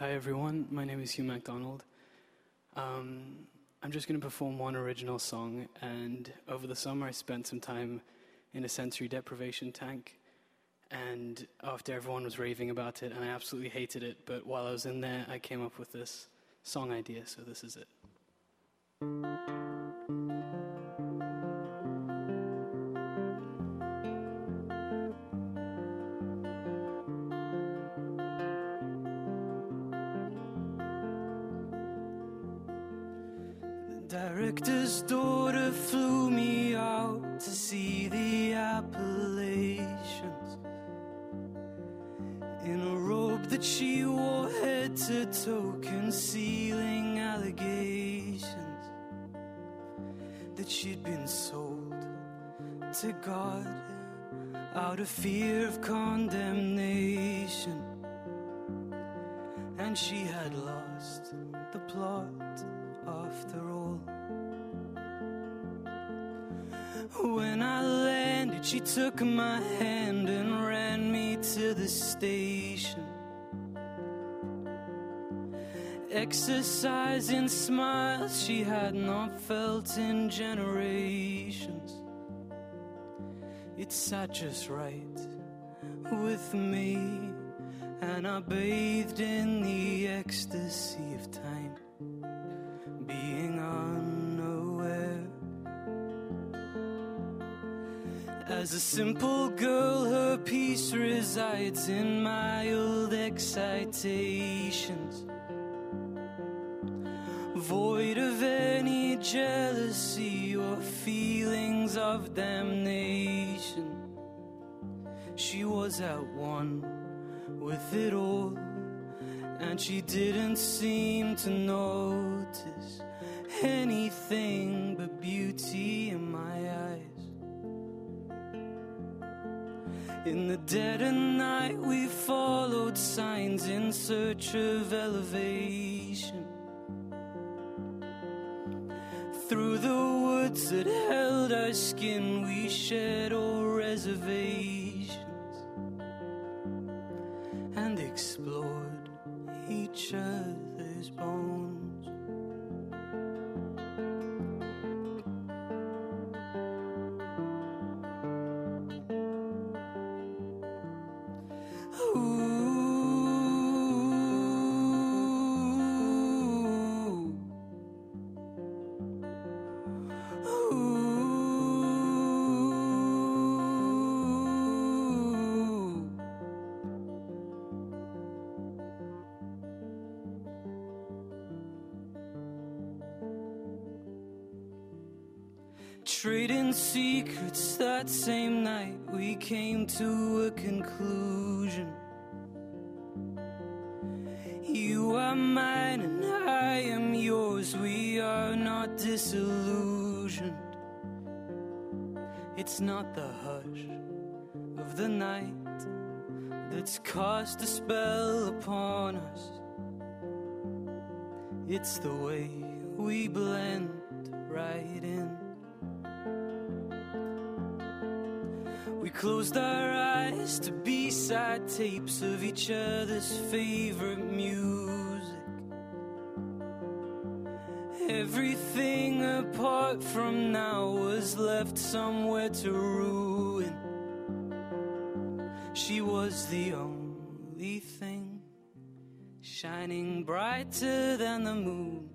Hi everyone, my name is Hugh MacDonald. I'm just going to perform one original song, and over the summer I spent some time in a sensory deprivation tank, and after everyone was raving about it, and I absolutely hated it, but while I was in there I came up with this song idea, so this is it. Director's daughter flew me out to see the Appalachians in a robe that she wore head to toe, concealing allegations that she'd been sold to God out of fear of condemnation, and she had lost the plot after all. When I landed, she took my hand and ran me to the station. Exercising smiles she had not felt in generations. It sat just right with me, and I bathed in the ecstasy of time, being unaware. As a simple girl, her peace resides in mild excitations, void of any jealousy or feelings of damnation. She was at one with it all, and she didn't seem to notice anything but beauty in my eyes. In the dead of night we followed signs in search of elevation. Through the woods that held our skin we shed all reservations and explored each other's bones. Trading secrets that same night we came to a conclusion. You are mine and I am yours, we are not disillusioned. It's not the hush of the night that's cast a spell upon us. It's the way we blend right in. We closed our eyes to B-side tapes of each other's favorite music. Everything apart from now was left somewhere to ruin. She was the only thing shining brighter than the moon.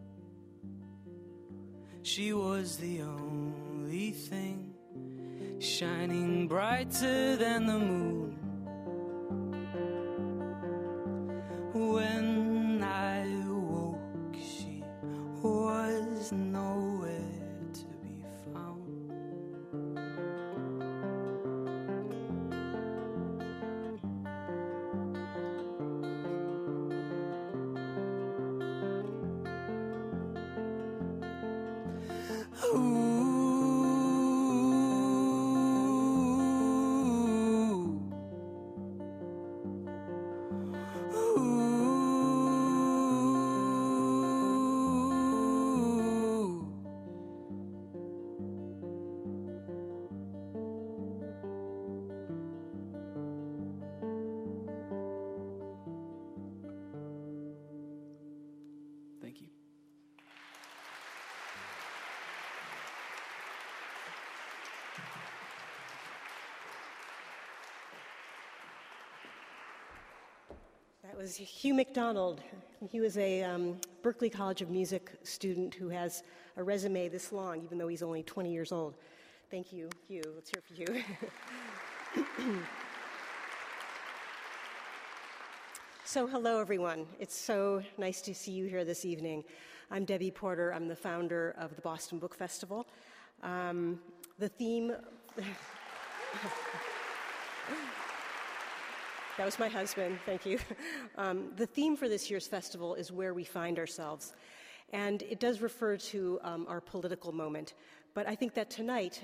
She was the only thing shining brighter than the moon. When I woke, she was nowhere to be found. Ooh. was Hugh McDonald. He was a Berklee College of Music student who has a resume this long, even though he's only 20 years old. Thank you, Hugh. Let's hear for Hugh. So hello, everyone. It's so nice to see you here this evening. I'm Debbie Porter. I'm the founder of the Boston Book Festival. The theme... That was my husband, thank you. The theme for this year's festival is where we find ourselves. And it does refer to our political moment. But I think that tonight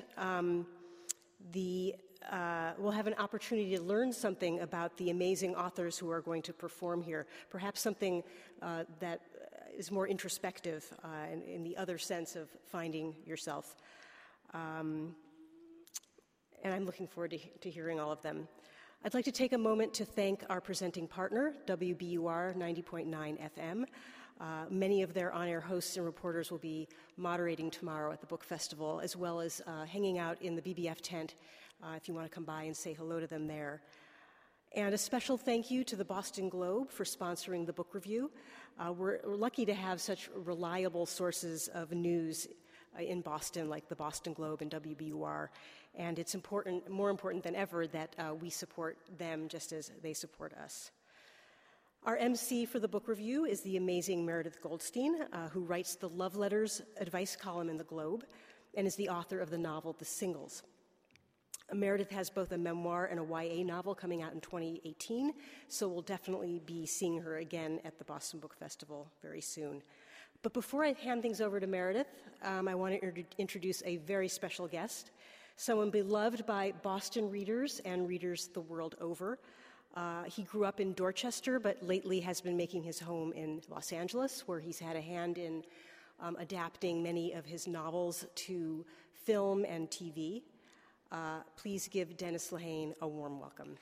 we'll have an opportunity to learn something about the amazing authors who are going to perform here, perhaps something that is more introspective in the other sense of finding yourself. And I'm looking forward to hearing all of them. I'd like to take a moment to thank our presenting partner, WBUR 90.9 FM. Many of their on-air hosts and reporters will be moderating tomorrow at the book festival, as well as hanging out in the BBF tent if you want to come by and say hello to them there. And a special thank you to the Boston Globe for sponsoring the book review. We're lucky to have such reliable sources of news in Boston, like the Boston Globe and WBUR. And it's more important than ever that we support them just as they support us. Our MC for the book review is the amazing Meredith Goldstein, who writes the Love Letters advice column in the Globe and is the author of the novel The Singles. Meredith has both a memoir and a YA novel coming out in 2018, so we'll definitely be seeing her again at the Boston Book Festival very soon. But before I hand things over to Meredith, I want to introduce a very special guest, someone beloved by Boston readers and readers the world over. He grew up in Dorchester, but lately has been making his home in Los Angeles, where he's had a hand in adapting many of his novels to film and TV. Please give Dennis Lehane a warm welcome.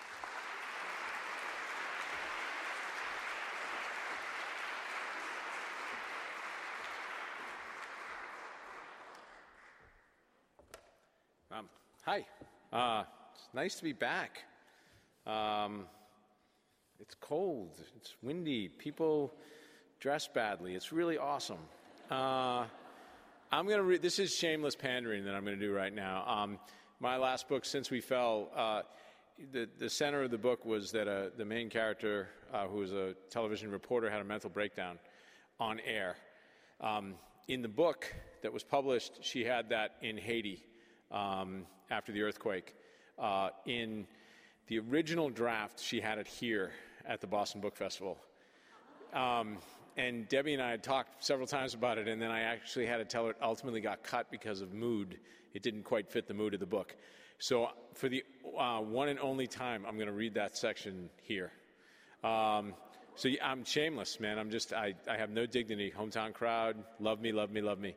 Hi. It's nice to be back. It's cold. It's windy. People dress badly. It's really awesome. I'm going to read. This is shameless pandering that I'm going to do right now. My last book, Since We Fell, the center of the book was that the main character, who was a television reporter, had a mental breakdown on air. In the book that was published, she had that in Haiti. After the earthquake. In the original draft, she had it here at the Boston Book Festival. And Debbie and I had talked several times about it, and then I actually had to tell her it ultimately got cut because of mood. It didn't quite fit the mood of the book. So for the one and only time, I'm going to read that section here. So yeah, I'm shameless, man. I have no dignity. Hometown crowd, love me, love me, love me.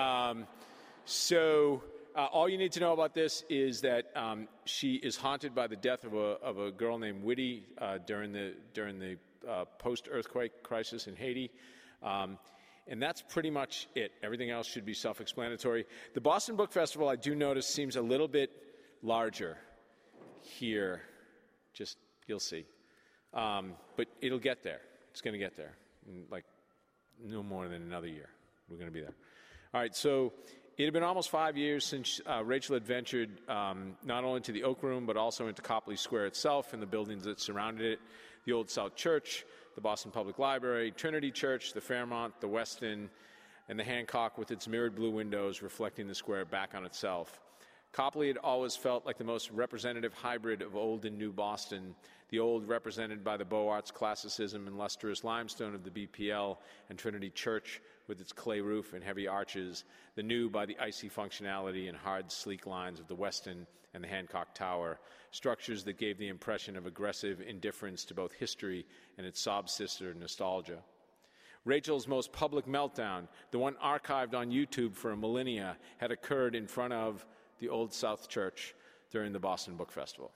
All you need to know about this is that she is haunted by the death of a girl named Whitty during the post-earthquake crisis in Haiti. And that's pretty much it. Everything else should be self-explanatory. The Boston Book Festival, I do notice, seems a little bit larger here. Just, you'll see. But it'll get there. It's going to get there. In no more than another year. We're going to be there. All right, so it had been almost 5 years since Rachel had ventured not only to the Oak Room, but also into Copley Square itself and the buildings that surrounded it, the Old South Church, the Boston Public Library, Trinity Church, the Fairmont, the Westin, and the Hancock with its mirrored blue windows reflecting the square back on itself. Copley had always felt like the most representative hybrid of old and new Boston, the old represented by the Beaux Arts classicism and lustrous limestone of the BPL and Trinity Church with its clay roof and heavy arches, the new by the icy functionality and hard, sleek lines of the Westin and the Hancock Tower, structures that gave the impression of aggressive indifference to both history and its sob-sister nostalgia. Rachel's most public meltdown, the one archived on YouTube for a millennia, had occurred in front of the Old South Church during the Boston Book Festival.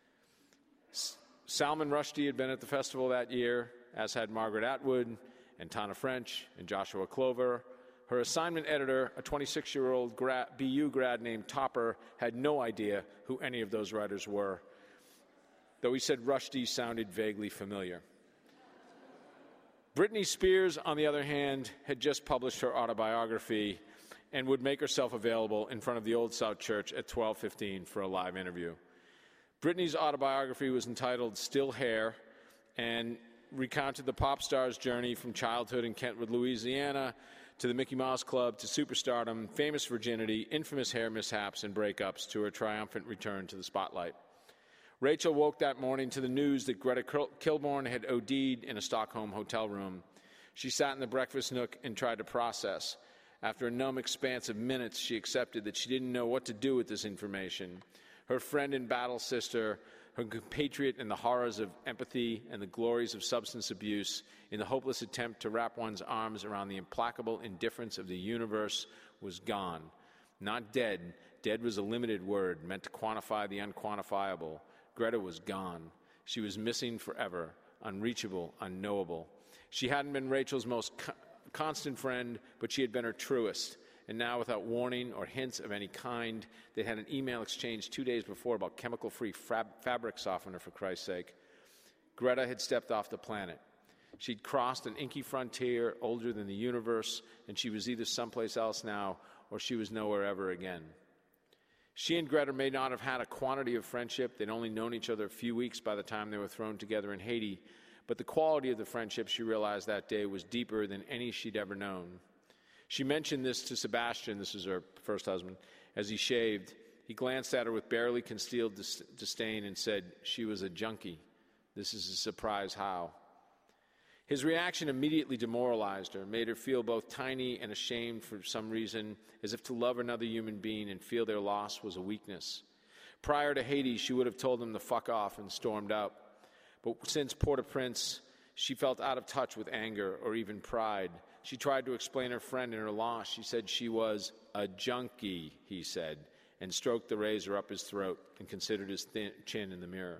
Salman Rushdie had been at the festival that year, as had Margaret Atwood and Tana French and Joshua Clover. Her assignment editor, a 26-year-old BU grad named Topper, had no idea who any of those writers were, though he said Rushdie sounded vaguely familiar. Britney Spears, on the other hand, had just published her autobiography and would make herself available in front of the Old South Church at 12:15 for a live interview. Britney's autobiography was entitled Still Hair and recounted the pop star's journey from childhood in Kentwood, Louisiana, to the Mickey Mouse Club, to superstardom, famous virginity, infamous hair mishaps and breakups, to her triumphant return to the spotlight. Rachel woke that morning to the news that Greta Kilborn had OD'd in a Stockholm hotel room. She sat in the breakfast nook and tried to process. After a numb expanse of minutes, she accepted that she didn't know what to do with this information. Her friend and battle sister, her compatriot in the horrors of empathy and the glories of substance abuse, in the hopeless attempt to wrap one's arms around the implacable indifference of the universe, was gone. Not dead. Dead was a limited word meant to quantify the unquantifiable. Greta was gone. She was missing forever, unreachable, unknowable. She hadn't been Rachel's most constant friend, but she had been her truest. And now, without warning or hints of any kind, they had an email exchange 2 days before about chemical-free fabric softener, for Christ's sake. Greta had stepped off the planet. She'd crossed an inky frontier older than the universe, and she was either someplace else now, or she was nowhere ever again. She and Greta may not have had a quantity of friendship. They'd only known each other a few weeks by the time they were thrown together in Haiti. But the quality of the friendship, she realized that day, was deeper than any she'd ever known. She mentioned this to Sebastian, this is her first husband, as he shaved. He glanced at her with barely concealed disdain and said, "She was a junkie. This is a surprise how." His reaction immediately demoralized her, made her feel both tiny and ashamed for some reason, as if to love another human being and feel their loss was a weakness. Prior to Haiti, she would have told him to fuck off and stormed out. But since Port-au-Prince, she felt out of touch with anger or even pride. She tried to explain her friend and her loss. She said she was a junkie, he said, and stroked the razor up his throat and considered his thin chin in the mirror.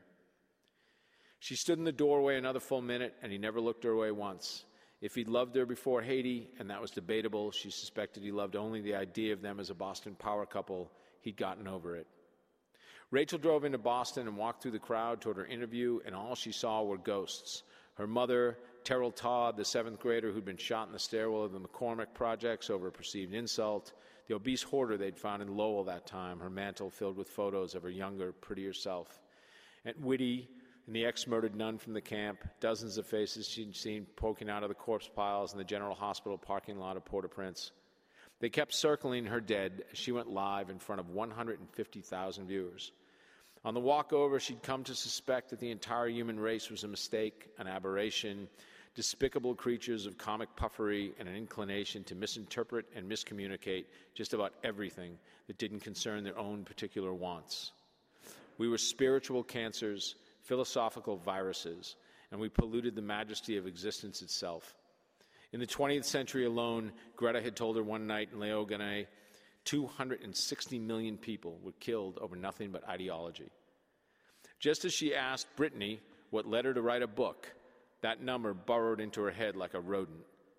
She stood in the doorway another full minute, and he never looked her way once. If he'd loved her before Haiti, and that was debatable, she suspected he loved only the idea of them as a Boston power couple. He'd gotten over it. Rachel drove into Boston and walked through the crowd toward her interview, and all she saw were ghosts. Her mother, Terrell Todd, the seventh grader who'd been shot in the stairwell of the McCormick Projects over a perceived insult, the obese hoarder they'd found in Lowell that time, her mantle filled with photos of her younger, prettier self. Aunt Whitty and the ex-murdered nun from the camp, dozens of faces she'd seen poking out of the corpse piles in the General Hospital parking lot of Port-au-Prince. They kept circling her dead as she went live in front of 150,000 viewers. On the walk over, she'd come to suspect that the entire human race was a mistake, an aberration, despicable creatures of comic puffery and an inclination to misinterpret and miscommunicate just about everything that didn't concern their own particular wants. We were spiritual cancers, philosophical viruses, and we polluted the majesty of existence itself. In the 20th century alone, Greta had told her one night in Léogâne, 260 million people were killed over nothing but ideology. Just as she asked Britney what led her to write a book, that number burrowed into her head like a rodent,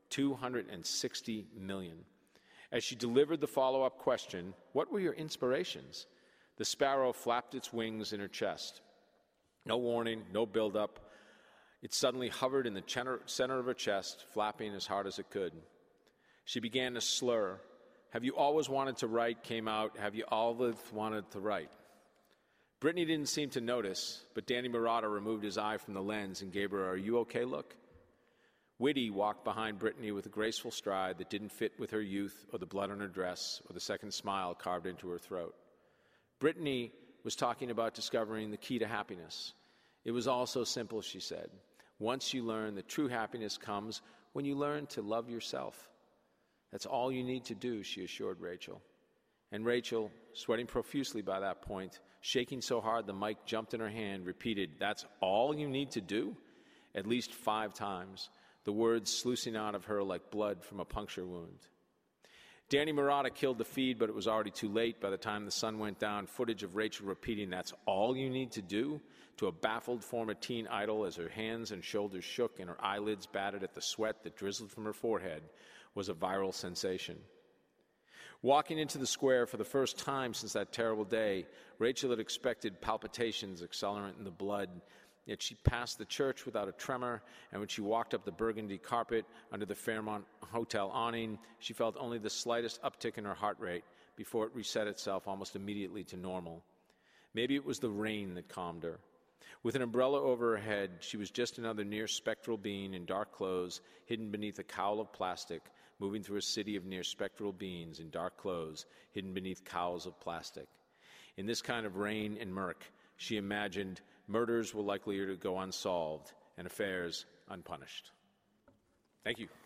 260 million. As she delivered the follow-up question, "What were your inspirations?" the sparrow flapped its wings in her chest. No warning, no build-up. It suddenly hovered in the center of her chest, flapping as hard as it could. She began to slur. "Have you always wanted to write?" came out. "Have you always wanted to write?" Britney didn't seem to notice, but Danny Marotta removed his eye from the lens and gave her a "Are you okay?" look. Whitty walked behind Britney with a graceful stride that didn't fit with her youth or the blood on her dress or the second smile carved into her throat. Britney was talking about discovering the key to happiness. It was all so simple, she said. Once you learn that true happiness comes when you learn to love yourself. That's all you need to do, she assured Rachel. And Rachel, sweating profusely by that point, shaking so hard the mic jumped in her hand, repeated, "That's all you need to do?" at least 5 times, the words sluicing out of her like blood from a puncture wound. Danny Marotta killed the feed, but it was already too late. By the time the sun went down, footage of Rachel repeating, "That's all you need to do?" to a baffled former teen idol as her hands and shoulders shook and her eyelids batted at the sweat that drizzled from her forehead was a viral sensation. Walking into the square for the first time since that terrible day, Rachel had expected palpitations, accelerant in the blood, Yet she passed the church without a tremor, and when she walked up the burgundy carpet under the Fairmont Hotel awning, she felt only the slightest uptick in her heart rate before it reset itself almost immediately to normal. Maybe it was the rain that calmed her. With an umbrella over her head, she was just another near-spectral being in dark clothes, hidden beneath a cowl of plastic, moving through a city of near-spectral beings in dark clothes, hidden beneath cowls of plastic. In this kind of rain and murk, she imagined murders were likelier to go unsolved and affairs unpunished. Thank you.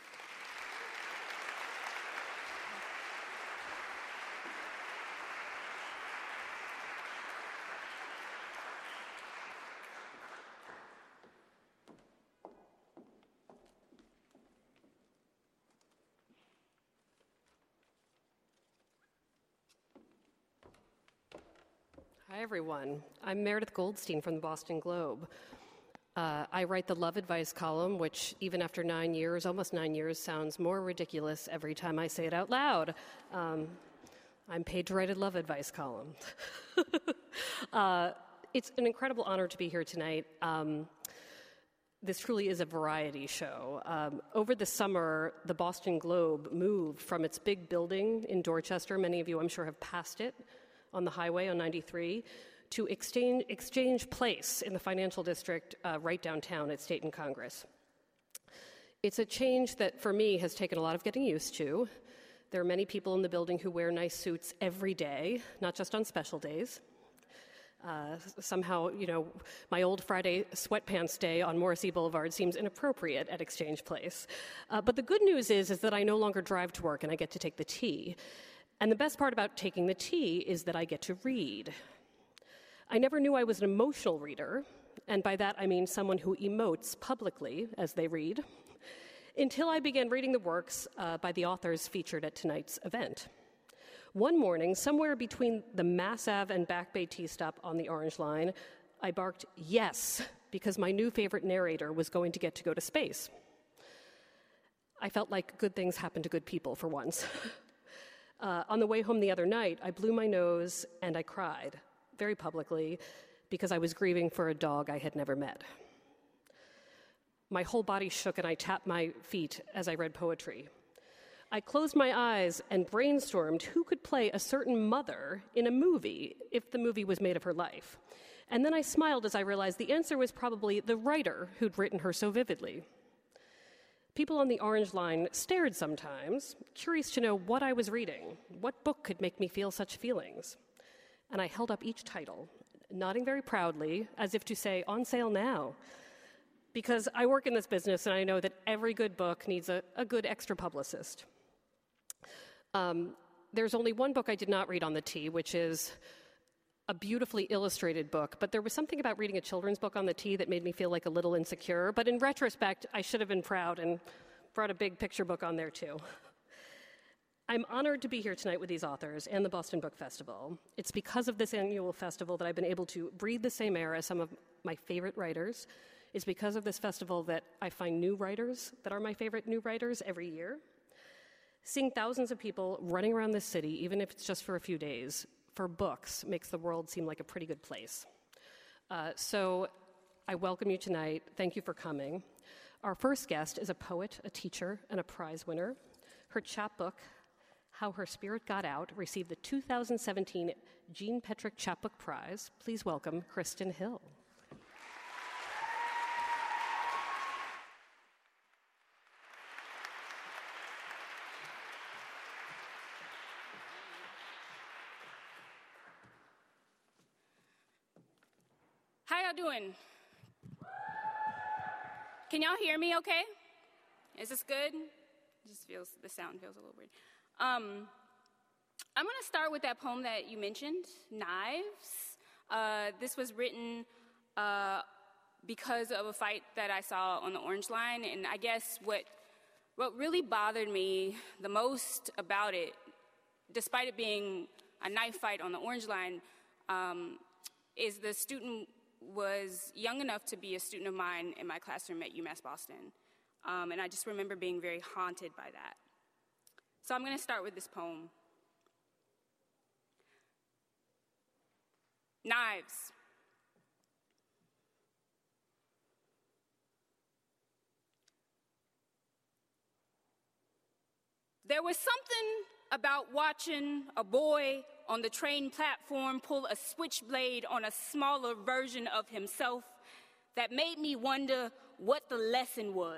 Hi, everyone. I'm Meredith Goldstein from the Boston Globe. I write the Love Advice column, which even after 9 years, almost 9 years, sounds more ridiculous every time I say it out loud. I'm paid to write a Love Advice column. It's an incredible honor to be here tonight. This truly is a variety show. Over the summer, the Boston Globe moved from its big building in Dorchester, many of you I'm sure have passed it, on the highway on 93, to Exchange Place in the financial district right downtown at State and Congress. It's a change that, for me, has taken a lot of getting used to. There are many people in the building who wear nice suits every day, not just on special days. Somehow, my old Friday sweatpants day on Morrissey Boulevard seems inappropriate at Exchange Place. But the good news is that I no longer drive to work and I get to take the T. And the best part about taking the T is that I get to read. I never knew I was an emotional reader, and by that I mean someone who emotes publicly as they read, until I began reading the works by the authors featured at tonight's event. One morning, somewhere between the Mass Ave and Back Bay T-stop on the Orange Line, I barked, yes, because my new favorite narrator was going to get to go to space. I felt like good things happen to good people for once. On the way home the other night, I blew my nose and I cried, very publicly, because I was grieving for a dog I had never met. My whole body shook and I tapped my feet as I read poetry. I closed my eyes and brainstormed who could play a certain mother in a movie if the movie was made of her life. And then I smiled as I realized the answer was probably the writer who'd written her so vividly. People on the Orange Line stared sometimes, curious to know what I was reading, what book could make me feel such feelings. And I held up each title, nodding very proudly, as if to say, on sale now. Because I work in this business and I know that every good book needs a good extra publicist. There's only one book I did not read on the T, which is a beautifully illustrated book, but there was something about reading a children's book on the T that made me feel like a little insecure. But in retrospect, I should have been proud and brought a big picture book on there too. I'm honored to be here tonight with these authors and the Boston Book Festival. It's because of this annual festival that I've been able to breathe the same air as some of my favorite writers. It's because of this festival that I find new writers that are my favorite new writers every year. Seeing thousands of people running around this city, even if it's just for a few days, for books makes the world seem like a pretty good place. So I welcome you tonight. Thank you for coming. Our first guest is a poet, a teacher, and a prize winner. Her chapbook, How Her Spirit Got Out, received the 2017 Jean Petrick Chapbook Prize. Please welcome Kristen Hill. How y'all doing? Can y'all hear me okay? Is this good? The sound feels a little weird. I'm going to start with that poem that you mentioned, Knives. This was written because of a fight that I saw on the Orange Line, and I guess what really bothered me the most about it, despite it being a knife fight on the Orange Line, is the student was young enough to be a student of mine in my classroom at UMass Boston. And I just remember being very haunted by that. So I'm going to start with this poem. Knives. There was something about watching a boy on the train platform pull a switchblade on a smaller version of himself that made me wonder what the lesson was.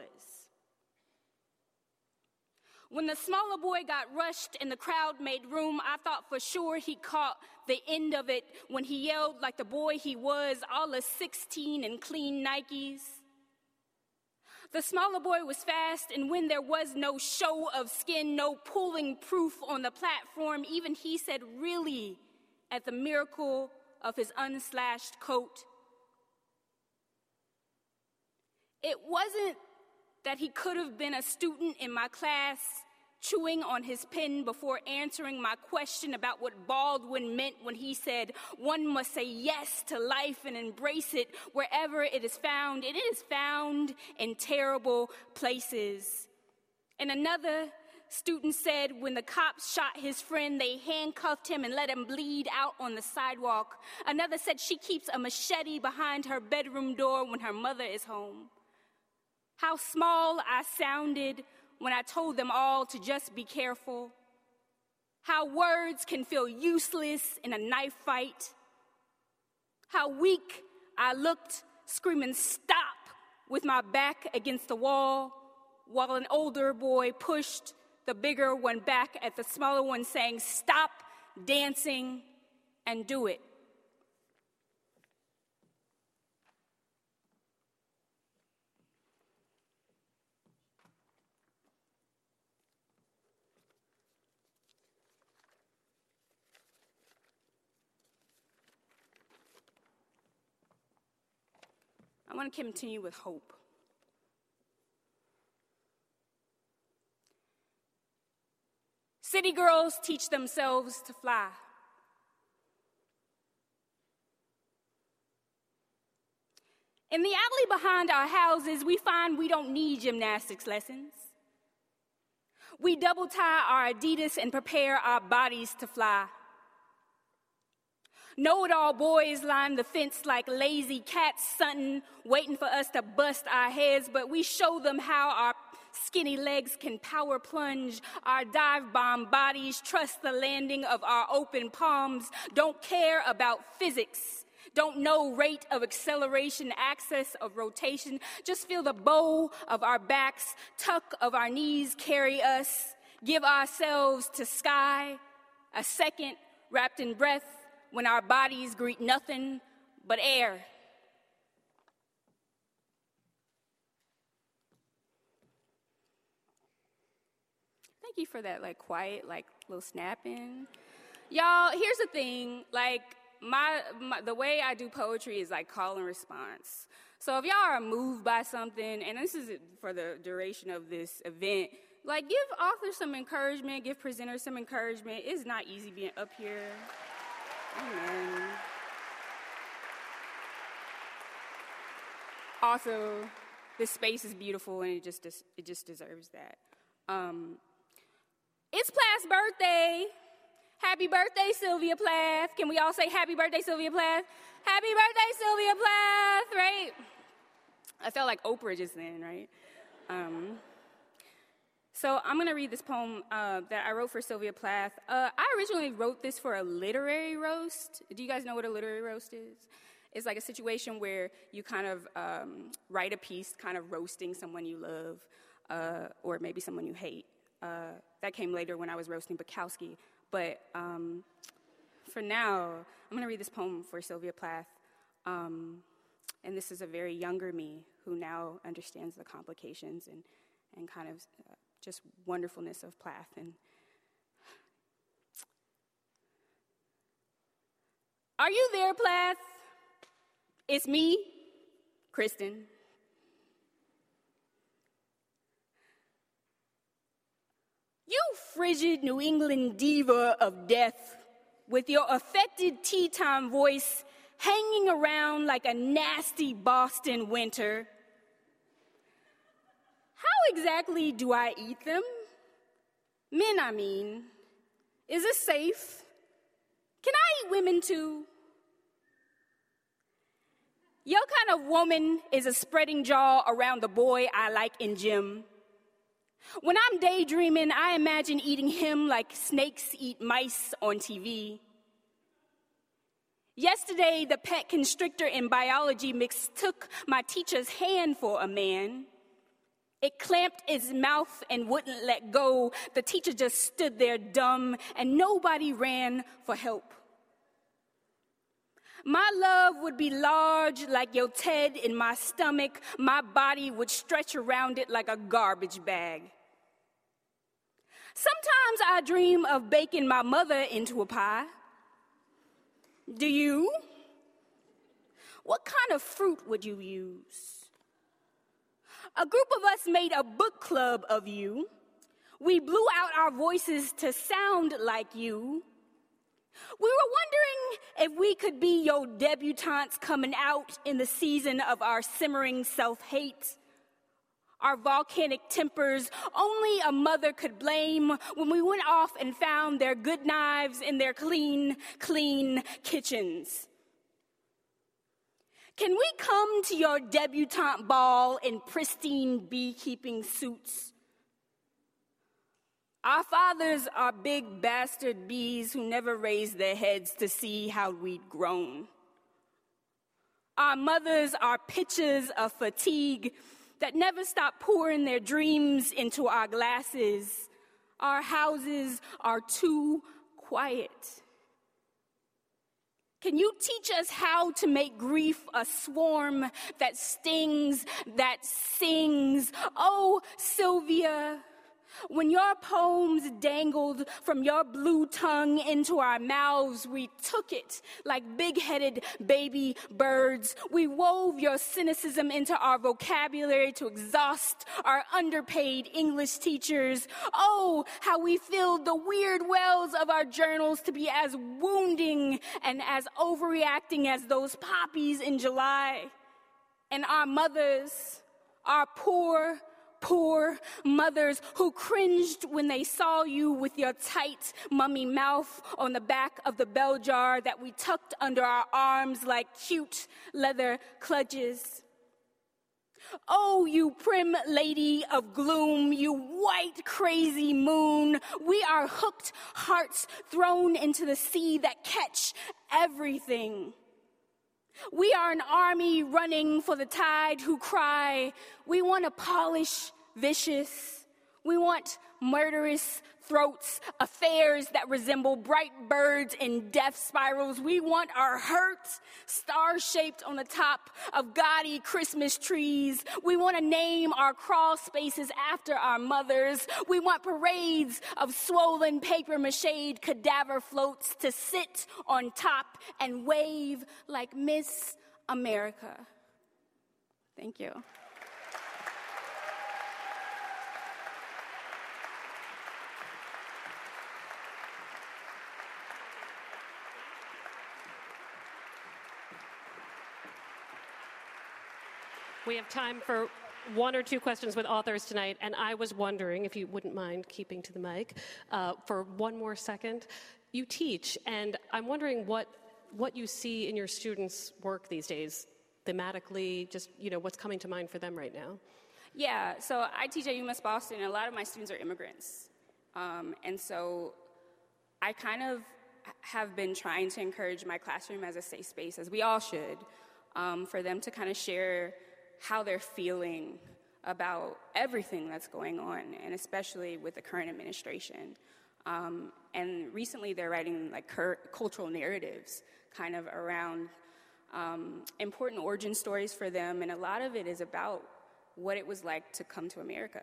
When the smaller boy got rushed and the crowd made room, I thought for sure he caught the end of it when he yelled like the boy he was, all of 16 in clean Nikes. The smaller boy was fast, and when there was no show of skin, no pulling proof on the platform, even he said really at the miracle of his unslashed coat. It wasn't that he could have been a student in my class chewing on his pen before answering my question about what Baldwin meant when he said, one must say yes to life and embrace it wherever it is found. It is found in terrible places. And another student said when the cops shot his friend, they handcuffed him and let him bleed out on the sidewalk. Another said she keeps a machete behind her bedroom door when her mother is home. How small I sounded when I told them all to just be careful. How words can feel useless in a knife fight. How weak I looked, screaming stop with my back against the wall, while an older boy pushed the bigger one back at the smaller one, saying stop dancing and do it. I want to continue with hope. City girls teach themselves to fly. In the alley behind our houses, we find we don't need gymnastics lessons. We double tie our Adidas and prepare our bodies to fly. Know-it-all boys line the fence like lazy cats, something waiting for us to bust our heads, but we show them how our skinny legs can power plunge, our dive bomb bodies trust the landing of our open palms, don't care about physics, don't know rate of acceleration, axis of rotation, just feel the bow of our backs, tuck of our knees carry us, give ourselves to sky, a second wrapped in breath, when our bodies greet nothing but air. Thank you for that, quiet, little snapping. Y'all, here's the thing, the way I do poetry is call and response. So if y'all are moved by something, and this is for the duration of this event, give authors some encouragement, give presenters some encouragement. It's not easy being up here. Amen. Also, this space is beautiful, and it just deserves that. It's Plath's birthday. Happy birthday, Sylvia Plath. Can we all say happy birthday, Sylvia Plath? Happy birthday, Sylvia Plath, right? I felt like Oprah just then, right? So I'm going to read this poem that I wrote for Sylvia Plath. I originally wrote this for a literary roast. Do you guys know what a literary roast is? It's like a situation where you kind of write a piece kind of roasting someone you love or maybe someone you hate. That came later when I was roasting Bukowski. But for now, I'm going to read this poem for Sylvia Plath. And this is a very younger me who now understands the complications and kind of just wonderfulness of Plath. And are you there, Plath? It's me, Kristen. You frigid New England diva of death, with your affected tea time voice hanging around like a nasty Boston winter. How exactly do I eat them? Men, I mean. Is it safe? Can I eat women too? Your kind of woman is a spreading jaw around the boy I like in gym. When I'm daydreaming, I imagine eating him like snakes eat mice on TV. Yesterday, the pet constrictor in biology mistook my teacher's hand for a man. It clamped its mouth and wouldn't let go. The teacher just stood there dumb, and nobody ran for help. My love would be large like your Ted in my stomach. My body would stretch around it like a garbage bag. Sometimes I dream of baking my mother into a pie. Do you? What kind of fruit would you use? A group of us made a book club of you. We blew out our voices to sound like you. We were wondering if we could be your debutantes coming out in the season of our simmering self-hate. Our volcanic tempers only a mother could blame when we went off and found their good knives in their clean kitchens. Can we come to your debutante ball in pristine beekeeping suits? Our fathers are big bastard bees who never raised their heads to see how we'd grown. Our mothers are pitchers of fatigue that never stop pouring their dreams into our glasses. Our houses are too quiet. Can you teach us how to make grief a swarm that stings, that sings? Oh, Sylvia, when your poems dangled from your blue tongue into our mouths, we took it like big-headed baby birds. We wove your cynicism into our vocabulary to exhaust our underpaid English teachers. Oh, how we filled the weird wells of our journals to be as wounding and as overreacting as those poppies in July. And our mothers, our poor mothers who cringed when they saw you with your tight mummy mouth on the back of the bell jar that we tucked under our arms like cute leather clutches. Oh, you prim lady of gloom, you white crazy moon, we are hooked hearts thrown into the sea that catch everything. We are an army running for the tide who cry, we want to polish vicious. We want murderous throats, affairs that resemble bright birds in death spirals. We want our hurt star-shaped on the top of gaudy Christmas trees. We want to name our crawl spaces after our mothers. We want parades of swollen paper-mache cadaver floats to sit on top and wave like Miss America. Thank you. We have time for one or two questions with authors tonight, and I was wondering, if you wouldn't mind keeping to the mic for one more second. You teach, and I'm wondering what you see in your students' work these days, thematically, just, what's coming to mind for them right now. Yeah, so I teach at UMass Boston, and a lot of my students are immigrants. And so I kind of have been trying to encourage my classroom as a safe space, as we all should, for them to kind of share how they're feeling about everything that's going on, and especially with the current administration. And recently they're writing like cultural narratives kind of around important origin stories for them, and a lot of it is about what it was like to come to America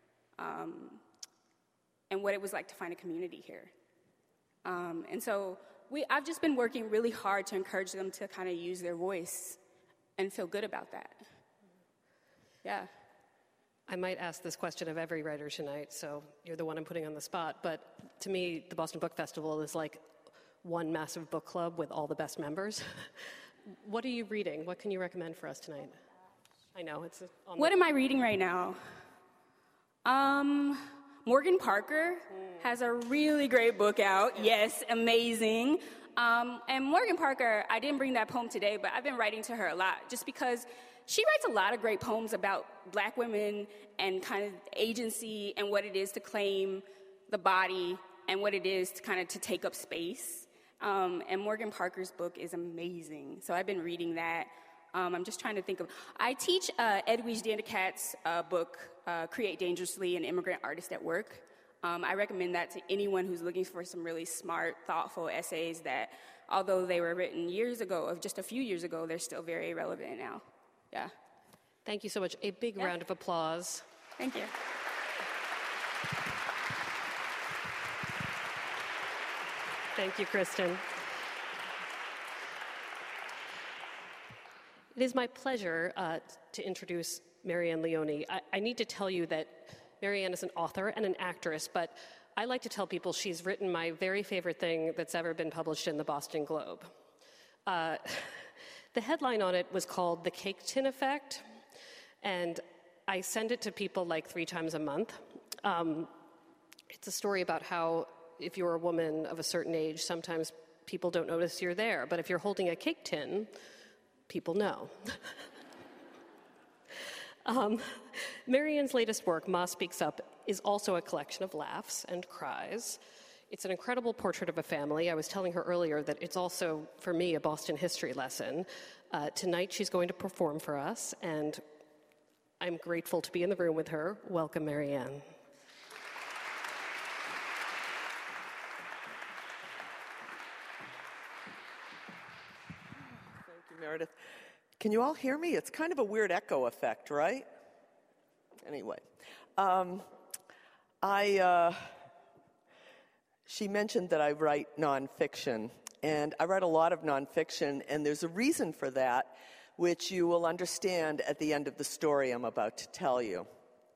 and what it was like to find a community here. And so I've just been working really hard to encourage them to kind of use their voice and feel good about that. Yeah. I might ask this question of every writer tonight, so you're the one I'm putting on the spot, but to me, the Boston Book Festival is like one massive book club with all the best members. What are you reading? What can you recommend for us tonight? I know, it's on What am I reading right now? Morgan Parker has a really great book out. Yes, amazing. And Morgan Parker, I didn't bring that poem today, but I've been writing to her a lot, just because she writes a lot of great poems about black women and kind of agency and what it is to claim the body and what it is to kind of to take up space. And Morgan Parker's book is amazing. So I've been reading that. I'm just trying to think of, I teach Edwidge Dandekat's book, Create Dangerously, An Immigrant Artist at Work. I recommend that to anyone who's looking for some really smart, thoughtful essays that, although they were written years ago, of just a few years ago, they're still very relevant now. Yeah. Thank you so much. A big round of applause. Thank you. Thank you, Kristen. It is my pleasure to introduce Marianne Leone. I need to tell you that Marianne is an author and an actress, but I like to tell people she's written my very favorite thing that's ever been published in the Boston Globe. The headline on it was called The Cake Tin Effect, and I send it to people like 3 times a month. It's a story about how if you're a woman of a certain age, sometimes people don't notice you're there, but if you're holding a cake tin, people know. Marianne's latest work, Ma Speaks Up, is also a collection of laughs and cries. It's an incredible portrait of a family. I was telling her earlier that it's also, for me, a Boston history lesson. Tonight she's going to perform for us, and I'm grateful to be in the room with her. Welcome, Marianne. Meredith. Can you all hear me? It's kind of a weird echo effect, right? Anyway, she mentioned that I write nonfiction, and I write a lot of nonfiction, and there's a reason for that, which you will understand at the end of the story I'm about to tell you.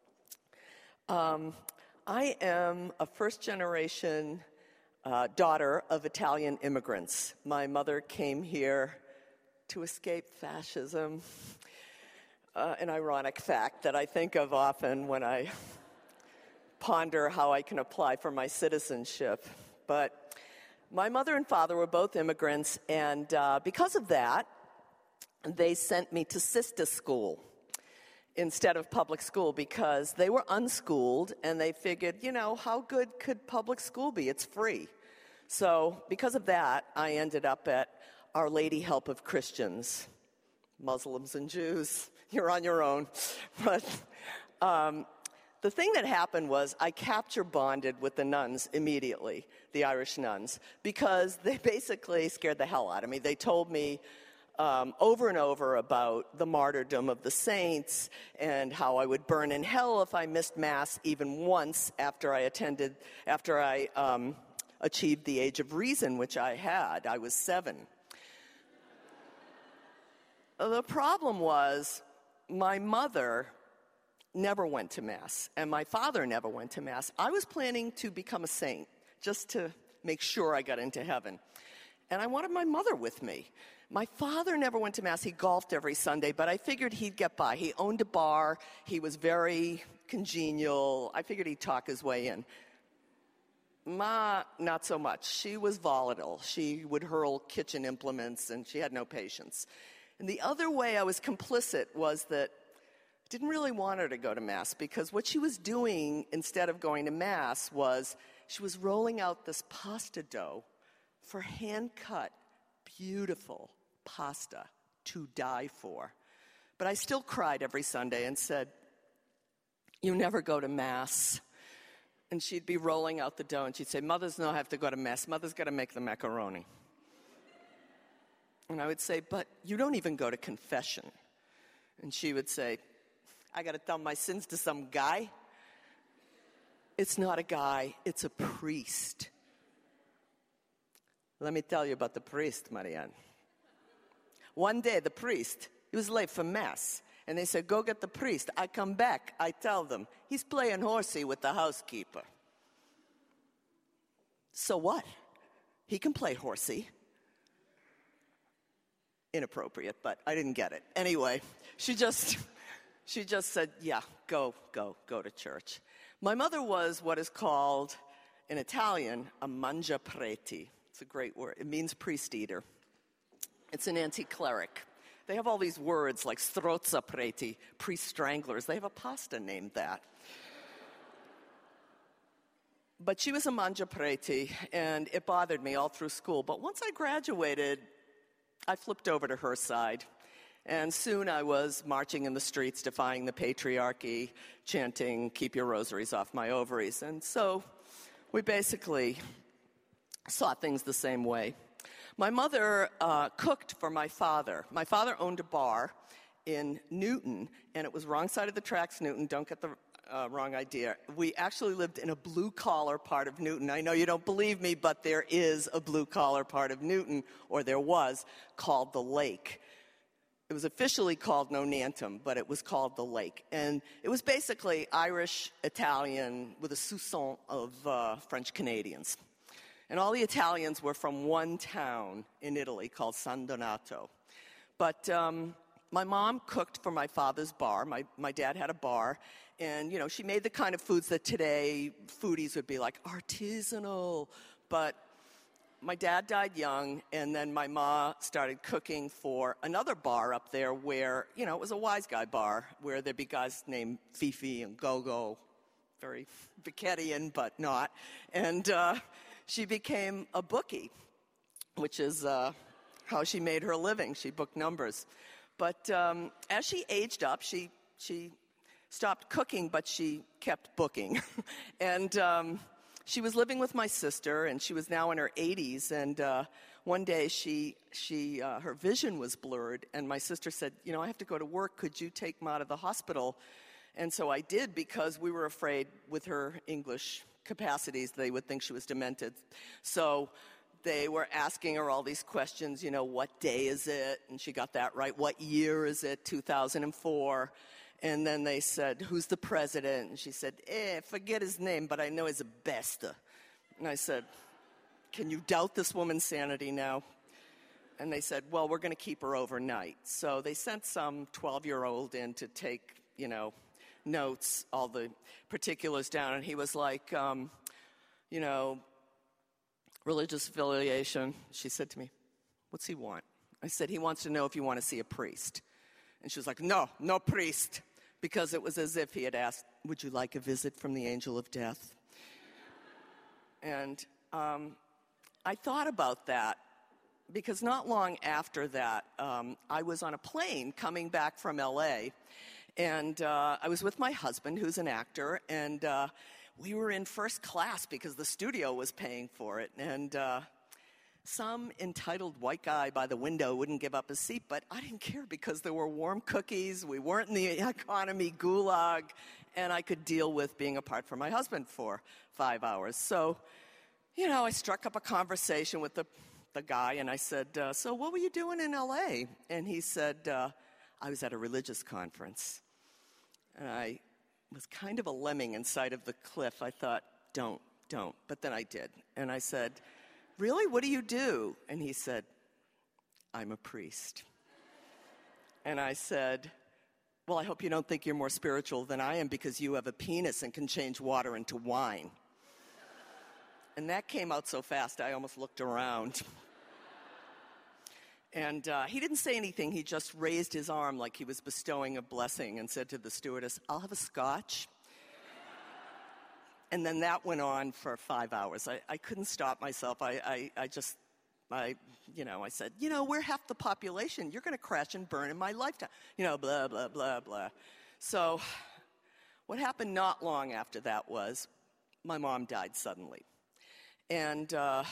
I am a first-generation daughter of Italian immigrants. My mother came here to escape fascism, an ironic fact that I think of often when I ponder how I can apply for my citizenship. But my mother and father were both immigrants, and because of that, they sent me to sister school instead of public school because they were unschooled, and they figured, you know, how good could public school be? It's free. So because of that, I ended up at Our Lady Help of Christians, Muslims and Jews. You're on your own. But the thing that happened was I capture bonded with the nuns immediately, the Irish nuns, because they basically scared the hell out of me. They told me over and over about the martyrdom of the saints and how I would burn in hell if I missed Mass even once after I achieved the age of reason, which I had. I was 7. The problem was my mother never went to Mass, and my father never went to Mass. I was planning to become a saint just to make sure I got into heaven. And I wanted my mother with me. My father never went to Mass. He golfed every Sunday, but I figured he'd get by. He owned a bar. He was very congenial. I figured he'd talk his way in. Ma, not so much. She was volatile. She would hurl kitchen implements, and she had no patience. And the other way I was complicit was that I didn't really want her to go to Mass, because what she was doing instead of going to Mass was she was rolling out this pasta dough for hand-cut, beautiful pasta to die for. But I still cried every Sunday and said, "You never go to Mass." And she'd be rolling out the dough, and she'd say, "Mothers don't have to go to Mass. Mother's got to make the macaroni." And I would say, "But you don't even go to confession." And she would say, "I got to tell my sins to some guy." It's not a guy, it's a priest. Let me tell you about the priest, Marianne. One day, the priest, he was late for Mass. And they said, "Go get the priest." I come back, I tell them, he's playing horsey with the housekeeper. So what? He can play horsey. Inappropriate, but I didn't get it. Anyway, she just said, "Yeah, go to church." My mother was what is called, in Italian, a mangiapreti. It's a great word. It means priest eater. It's an anti-cleric. They have all these words like strozza preti, priest stranglers. They have a pasta named that. But she was a mangiapreti, and it bothered me all through school. But once I graduated, I flipped over to her side. And soon I was marching in the streets, defying the patriarchy, chanting, "Keep your rosaries off my ovaries." And so we basically saw things the same way. My mother cooked for my father. My father owned a bar in Newton, and it was wrong side of the tracks, Newton. Don't get the wrong idea. We actually lived in a blue-collar part of Newton. I know you don't believe me, but there is a blue-collar part of Newton, or there was, called the Lake. It was officially called Nonantum, but it was called the Lake. And it was basically Irish, Italian, with a soupçon of French Canadians. And all the Italians were from one town in Italy called San Donato. But my mom cooked for my father's bar. My dad had a bar. And, you know, she made the kind of foods that today foodies would be like artisanal. But my dad died young, and then my ma started cooking for another bar up there where, you know, it was a wise guy bar where there'd be guys named Fifi and Gogo, very Beckettian, but not. And she became a bookie, which is how she made her living. She booked numbers. But as she aged up, she stopped cooking, but she kept booking. And she was living with my sister, and she was now in her 80s. And one day, her vision was blurred, and my sister said, "You know, I have to go to work. Could you take Ma to the hospital?" And so I did, because we were afraid with her English capacities they would think she was demented. So they were asking her all these questions, you know, what day is it? And she got that right. What year is it? 2004. And then they said, "Who's the president?" And she said, forget his name, but I know he's a besta. And I said, "Can you doubt this woman's sanity now?" And they said, "Well, we're going to keep her overnight." So they sent some 12-year-old in to take, you know, notes, all the particulars down. And he was like, you know, religious affiliation. She said to me, "What's he want?" I said, "He wants to know if you want to see a priest." And she was like, no priest. Because it was as if he had asked, "Would you like a visit from the angel of death?" And I thought about that, because not long after that, I was on a plane coming back from L.A., and I was with my husband, who's an actor, and we were in first class because the studio was paying for it. And some entitled white guy by the window wouldn't give up his seat, but I didn't care because there were warm cookies, we weren't in the economy gulag, and I could deal with being apart from my husband for 5 hours. So, you know, I struck up a conversation with the guy, and I said, "So what were you doing in L.A.?" And he said, "I was at a religious conference." And I was kind of a lemming in sight of the cliff. I thought, don't. But then I did. And I said, "Really? What do you do?" And he said, "I'm a priest." And I said, "Well, I hope you don't think you're more spiritual than I am because you have a penis and can change water into wine." And that came out so fast, I almost looked around. And he didn't say anything. He just raised his arm like he was bestowing a blessing and said to the stewardess, "I'll have a scotch." And then that went on for 5 hours. I couldn't stop myself. I said, "You know, we're half the population. You're going to crash and burn in my lifetime." You know, blah, blah, blah, blah. So what happened not long after that was my mom died suddenly. And,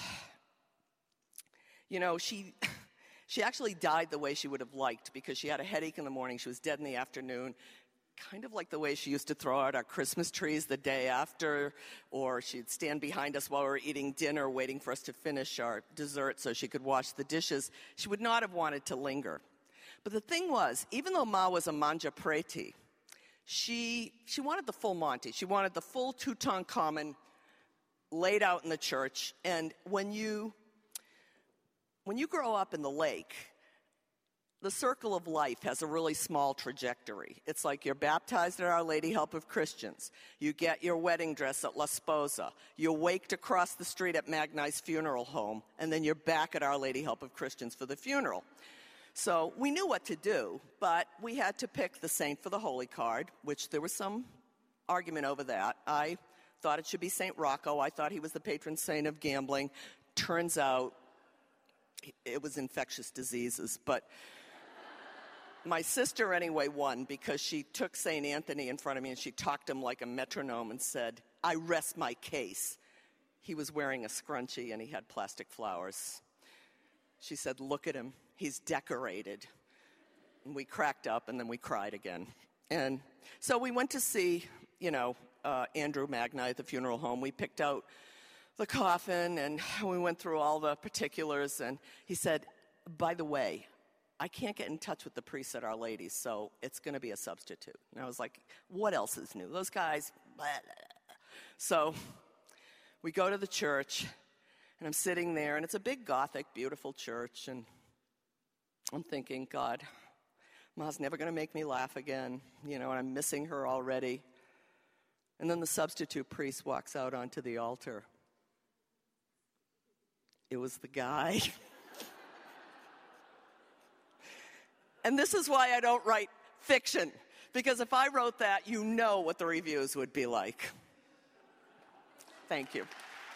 you know, she actually died the way she would have liked, because she had a headache in the morning. She was dead in the afternoon. Kind of like the way she used to throw out our Christmas trees the day after, or she'd stand behind us while we were eating dinner waiting for us to finish our dessert so she could wash the dishes. She would not have wanted to linger. But the thing was, even though Ma was a mangiapreti, she wanted the full Monty. She wanted the full Tutankhamun laid out in the church. And when you grow up in the Lake, the circle of life has a really small trajectory. It's like you're baptized at Our Lady Help of Christians. You get your wedding dress at La Sposa. You're waked across the street at Magnai's funeral home. And then you're back at Our Lady Help of Christians for the funeral. So we knew what to do, but we had to pick the saint for the holy card, which there was some argument over that. I thought it should be St. Rocco. I thought he was the patron saint of gambling. Turns out it was infectious diseases, but my sister anyway won because she took St. Anthony in front of me and she talked him like a metronome and said, "I rest my case." He was wearing a scrunchie and he had plastic flowers. She said, "Look at him, he's decorated." And we cracked up and then we cried again. And so we went to see, Andrew Magni at the funeral home. We picked out the coffin and we went through all the particulars, and he said, "By the way, I can't get in touch with the priest at Our Lady, so it's going to be a substitute." And I was like, what else is new? Those guys, blah, blah, blah. So we go to the church, and I'm sitting there, and it's a big Gothic, beautiful church, and I'm thinking, God, Ma's never going to make me laugh again, and I'm missing her already. And then the substitute priest walks out onto the altar. It was the guy. And this is why I don't write fiction, because if I wrote that, you know what the reviews would be like. Thank you.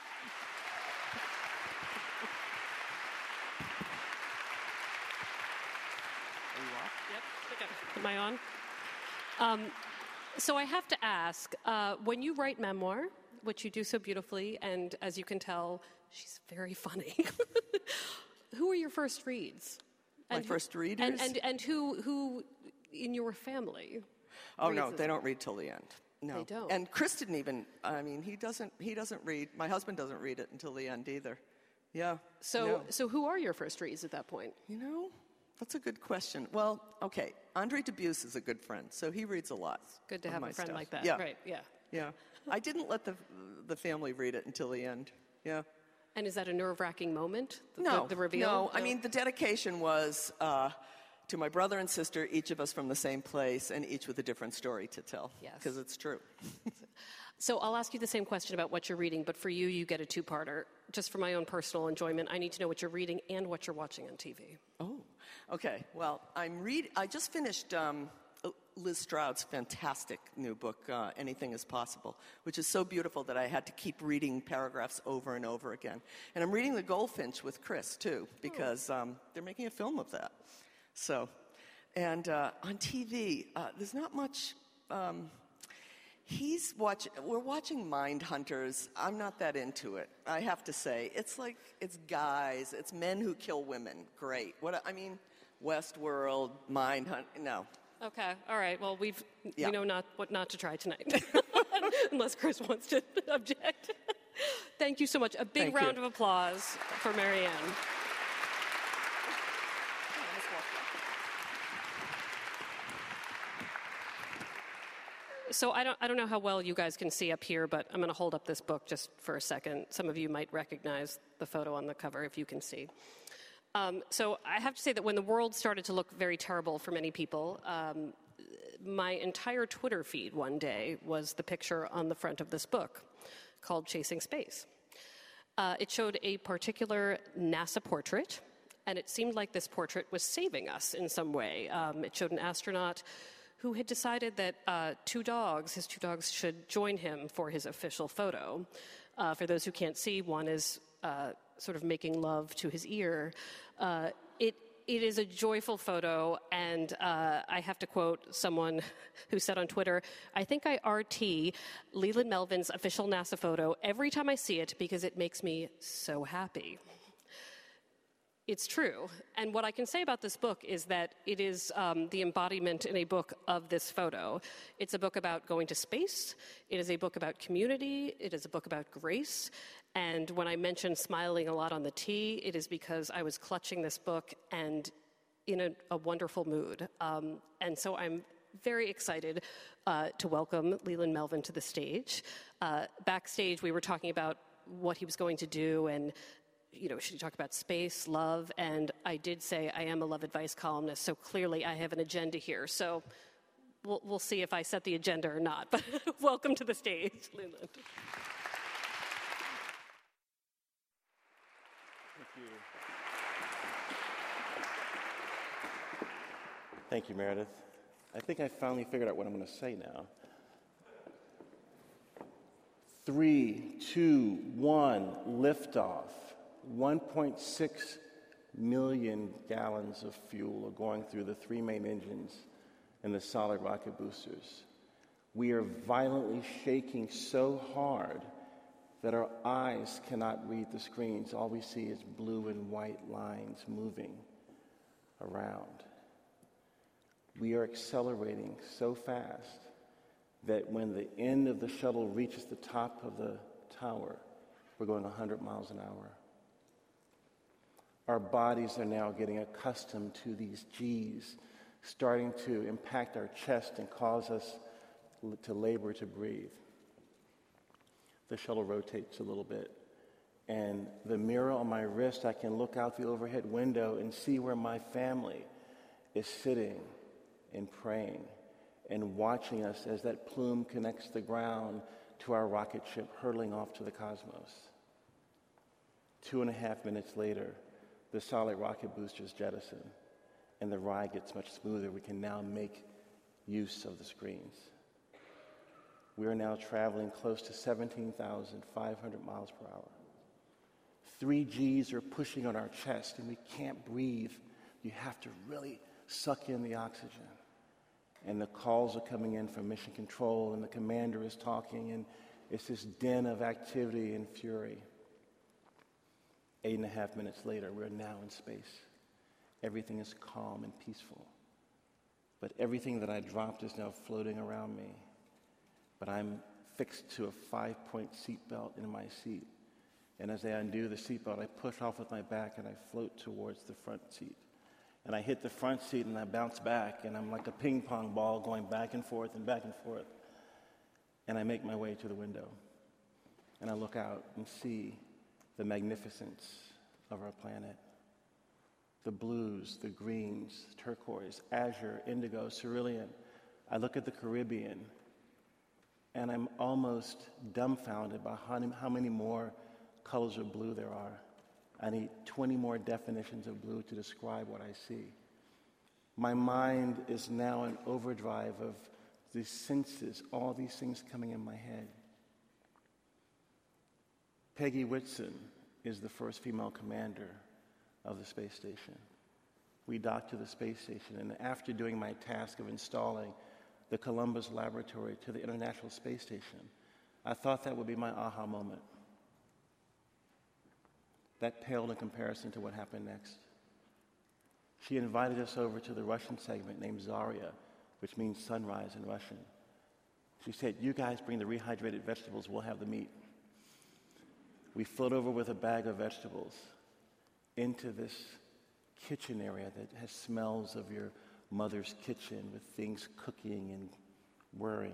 Are you off? Yep. Okay. Am I on? So I have to ask, when you write memoir, which you do so beautifully, and as you can tell, she's very funny, who are your first reads? My first readers? And who in your family? Oh, no, they don't read till the end. No. They don't. And Chris didn't even, he doesn't read. My husband doesn't read it until the end either. Yeah. So who are your first reads at that point? That's a good question. Well, okay, Andre Dubus is a good friend, so he reads a lot. It's good to have a friend stuff. like that. Yeah. Right, yeah. Yeah. I didn't let the family read it until the end. Yeah. And is that a nerve-wracking moment, the reveal? No, I mean, the dedication was to my brother and sister, each of us from the same place, and each with a different story to tell. Yes. Because it's true. So I'll ask you the same question about what you're reading, but for you, you get a two-parter. Just for my own personal enjoyment, I need to know what you're reading and what you're watching on TV. Oh, okay. Well, I just finished Liz Stroud's fantastic new book, Anything is Possible, which is so beautiful that I had to keep reading paragraphs over and over again. And I'm reading The Goldfinch with Chris, too, because they're making a film of that. So, and on TV, there's not much... we're watching Mindhunters. I'm not that into it, I have to say. It's guys, it's men who kill women. Great. Westworld, Mindhunt, no. Okay, all right. Well, we know what not to try tonight, unless Chris wants to object. Thank you so much. A big round of applause for Marianne. So I don't know how well you guys can see up here, but I'm going to hold up this book just for a second. Some of you might recognize the photo on the cover if you can see. So I have to say that when the world started to look very terrible for many people, my entire Twitter feed one day was the picture on the front of this book called Chasing Space. It showed a particular NASA portrait, and it seemed like this portrait was saving us in some way. It showed an astronaut who had decided that his two dogs should join him for his official photo. For those who can't see, one is sort of making love to his ear. It is a joyful photo, and I have to quote someone who said on Twitter, "I think I RT Leland Melvin's official NASA photo every time I see it because it makes me so happy." It's true. And what I can say about this book is that it is the embodiment in a book of this photo. It's a book about going to space. It is a book about community. It is a book about grace. And when I mentioned smiling a lot on the T, it is because I was clutching this book and in a wonderful mood. And so I'm very excited to welcome Leland Melvin to the stage. Backstage, we were talking about what he was going to do and should he talk about space, love? And I did say I am a love advice columnist, so clearly I have an agenda here. So we'll see if I set the agenda or not. But welcome to the stage, Leland. Thank you. Thank you, Meredith. I think I finally figured out what I'm going to say now. 3, 2, 1, liftoff. 1.6 million gallons of fuel are going through the 3 main engines and the solid rocket boosters. We are violently shaking so hard that our eyes cannot read the screens. All we see is blue and white lines moving around. We are accelerating so fast that when the end of the shuttle reaches the top of the tower, we're going 100 miles an hour. Our bodies are now getting accustomed to these G's, starting to impact our chest and cause us to labor to breathe. The shuttle rotates a little bit, and the mirror on my wrist, I can look out the overhead window and see where my family is sitting and praying and watching us as that plume connects the ground to our rocket ship hurtling off to the cosmos. 2.5 minutes later, the solid rocket boosters jettison, and the ride gets much smoother. We can now make use of the screens. We are now traveling close to 17,500 miles per hour. 3 Gs are pushing on our chest, and we can't breathe. You have to really suck in the oxygen. And the calls are coming in from Mission Control, and the commander is talking, and it's this din of activity and fury. 8.5 minutes later, we're now in space. Everything is calm and peaceful. But everything that I dropped is now floating around me. But I'm fixed to a 5-point seatbelt in my seat. And as I undo the seatbelt, I push off with my back and I float towards the front seat. And I hit the front seat and I bounce back, and I'm like a ping pong ball going back and forth and back and forth. And I make my way to the window. And I look out and see the magnificence of our planet. The blues, the greens, turquoise, azure, indigo, cerulean. I look at the Caribbean, and I'm almost dumbfounded by how many more colors of blue there are. I need 20 more definitions of blue to describe what I see. My mind is now in overdrive of these senses, all these things coming in my head. Peggy Whitson is the first female commander of the space station. We docked to the space station, and after doing my task of installing the Columbus Laboratory to the International Space Station, I thought that would be my aha moment. That paled in comparison to what happened next. She invited us over to the Russian segment named Zarya, which means sunrise in Russian. She said, "You guys bring the rehydrated vegetables, we'll have the meat." We float over with a bag of vegetables into this kitchen area that has smells of your mother's kitchen with things cooking and whirring.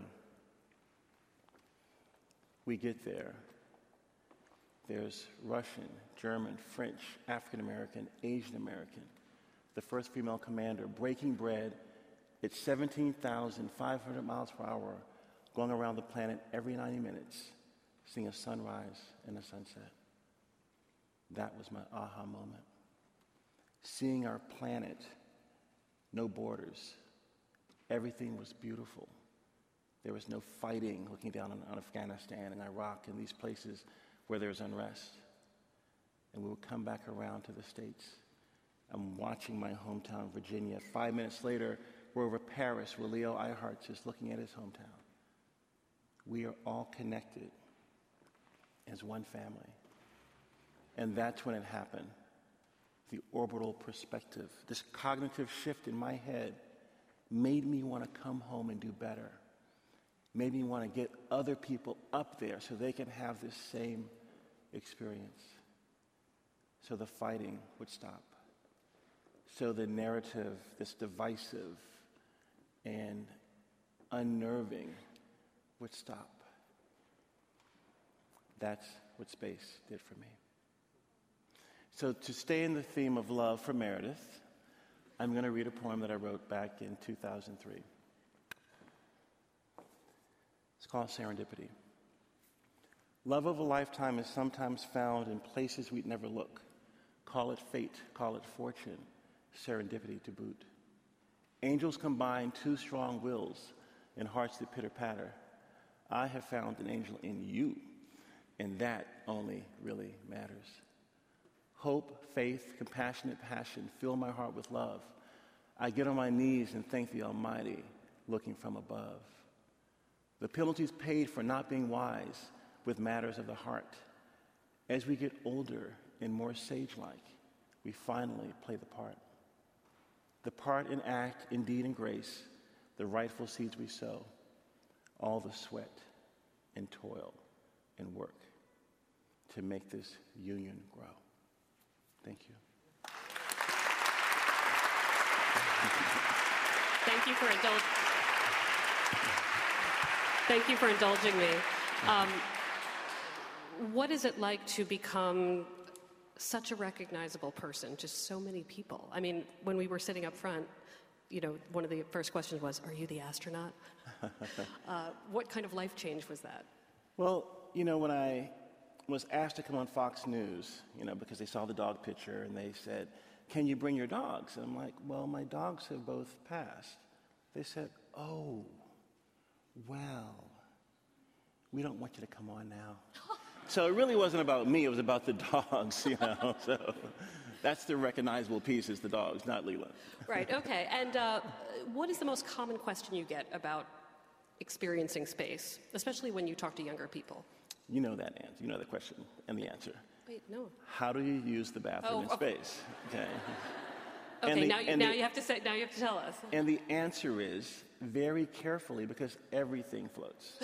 We get there. There's Russian, German, French, African American, Asian American. The first female commander breaking bread at 17,500 miles per hour, going around the planet every 90 minutes, seeing a sunrise and a sunset. That was my aha moment. Seeing our planet, no borders. Everything was beautiful. There was no fighting, looking down on Afghanistan and Iraq and these places where there's unrest. And we would come back around to the States. I'm watching my hometown, Virginia. 5 minutes later, we're over Paris, where Leo Eilhart's is looking at his hometown. We are all connected as one family. And that's when it happened. The orbital perspective, this cognitive shift in my head made me want to come home and do better. Made me want to get other people up there so they can have this same experience. So the fighting would stop. So the narrative, this divisive and unnerving, would stop. That's what space did for me. So to stay in the theme of love for Meredith, I'm going to read a poem that I wrote back in 2003. It's called Serendipity. Love of a lifetime is sometimes found in places we'd never look. Call it fate, call it fortune, serendipity to boot. Angels combine two strong wills and hearts that pitter-patter. I have found an angel in you, and that only really matters. Hope, faith, compassionate passion fill my heart with love. I get on my knees and thank the Almighty, looking from above. The penalty's paid for not being wise with matters of the heart. As we get older and more sage-like, we finally play the part. The part in act, in deed, and grace, the rightful seeds we sow, all the sweat and toil and work to make this union grow. Thank you. Thank you for indulging me. What is it like to become such a recognizable person to so many people? I mean, when we were sitting up front, one of the first questions was, "Are you the astronaut?" What kind of life change was that? Well, when I was asked to come on Fox News, because they saw the dog picture and they said, "Can you bring your dogs?" And I'm like, "Well, my dogs have both passed." They said, "Oh, well, we don't want you to come on now." So it really wasn't about me, it was about the dogs, So that's the recognizable piece, is the dogs, not Leland. Right, okay. And what is the most common question you get about experiencing space, especially when you talk to younger people? You know that answer. You know the question and the answer. Wait, no. How do you use the bathroom in space? Okay. Okay, now you have to tell us. And the answer is very carefully, because everything floats.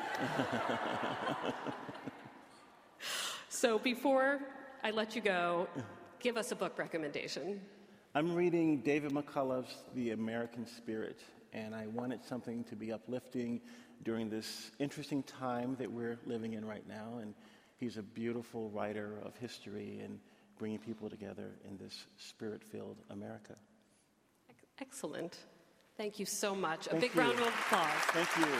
So before I let you go, give us a book recommendation. I'm reading David McCullough's The American Spirit, and I wanted something to be uplifting during this interesting time that we're living in right now. And he's a beautiful writer of history and bringing people together in this spirit-filled America. Excellent. Thank you so much. Thank a big you. round of applause. Thank you.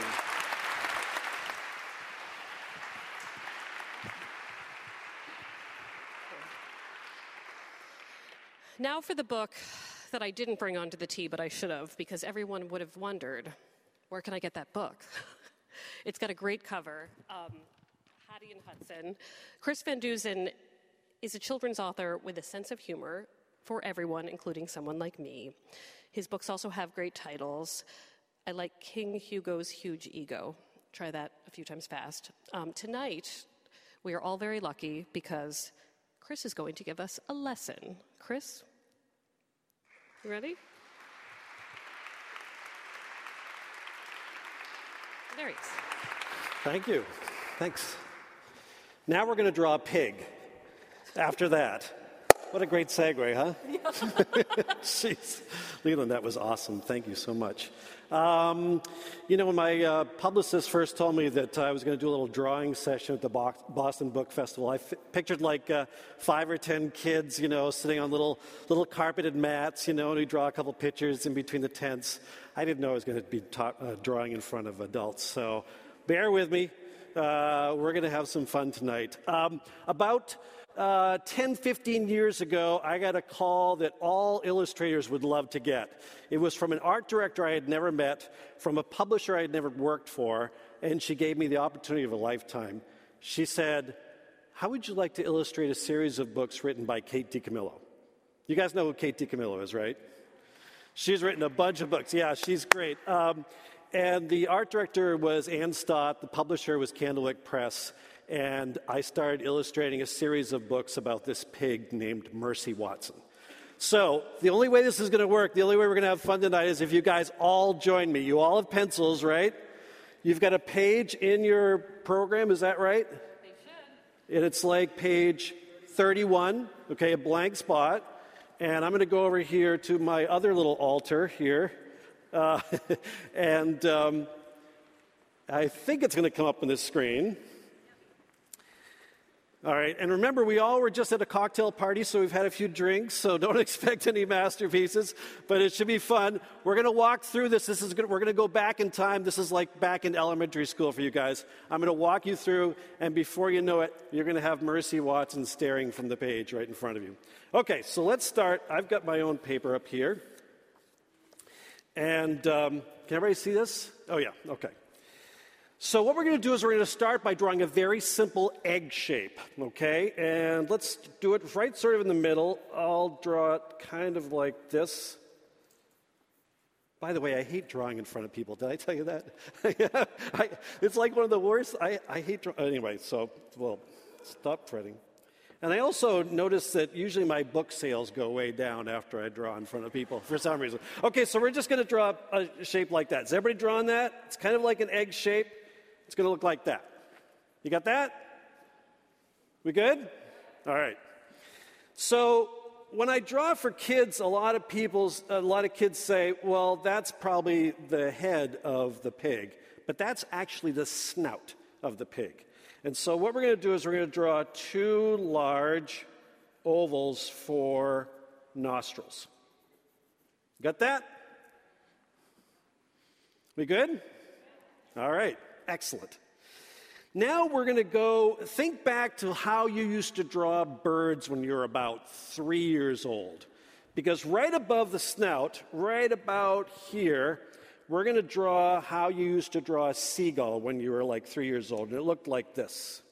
Now for the book that I didn't bring onto the tee, but I should have, because everyone would have wondered, where can I get that book? It's got a great cover. Hattie and Hudson. Chris Van Dusen is a children's author with a sense of humor for everyone, including someone like me. His books also have great titles. I like King Hugo's Huge Ego. Try that a few times fast. Tonight, we are all very lucky because Chris is going to give us a lesson. Chris, you ready? There he is. Thank you. Thanks. Now we're going to draw a pig. After that. What a great segue, huh? Jeez. Leland, that was awesome. Thank you so much. When my publicist first told me that I was going to do a little drawing session at the Boston Book Festival, I pictured like 5 or 10 kids, sitting on little carpeted mats, and we draw a couple pictures in between the tents. I didn't know I was going to be drawing in front of adults, so bear with me. We're going to have some fun tonight. About 10, 15 years ago, I got a call that all illustrators would love to get. It was from an art director I had never met, from a publisher I had never worked for, and she gave me the opportunity of a lifetime. She said, "How would you like to illustrate a series of books written by Kate DiCamillo?" You guys know who Kate DiCamillo is, right? She's written a bunch of books. Yeah, she's great. And the art director was Ann Stott. The publisher was Candlewick Press. And I started illustrating a series of books about this pig named Mercy Watson. So the only way this is going to work, the only way we're going to have fun tonight is if you guys all join me. You all have pencils, right? You've got a page in your program, is that right? They should. And it's like page 31, okay, a blank spot. And I'm going to go over here to my other little altar here. And I think it's going to come up on this screen. All right, and remember, we all were just at a cocktail party, so we've had a few drinks, so don't expect any masterpieces, but it should be fun. We're going to walk through this. We're going to go back in time. This is like back in elementary school for you guys. I'm going to walk you through, and before you know it, you're going to have Mercy Watson staring from the page right in front of you. Okay, so let's start. I've got my own paper up here. And can everybody see this? Oh, yeah, okay. So what we're going to do is we're going to start by drawing a very simple egg shape, okay? And let's do it right sort of in the middle. I'll draw it kind of like this. By the way, I hate drawing in front of people. Did I tell you that? It's like one of the worst. I hate drawing. Anyway, so, well, stop fretting. And I also noticed that usually my book sales go way down after I draw in front of people for some reason. Okay, so we're just going to draw a shape like that. Is everybody drawing that? It's kind of like an egg shape. It's going to look like that. You got that? We good? All right. So when I draw for kids, a lot of kids say, well, that's probably the head of the pig, but that's actually the snout of the pig. And so what we're going to do is we're going to draw 2 large ovals for nostrils. Got that? We good? All right, excellent. Now we're going to think back to how you used to draw birds when you were about 3 years old. Because right above the snout, right about here, we're going to draw how you used to draw a seagull when you were like 3 years old. And it looked like this.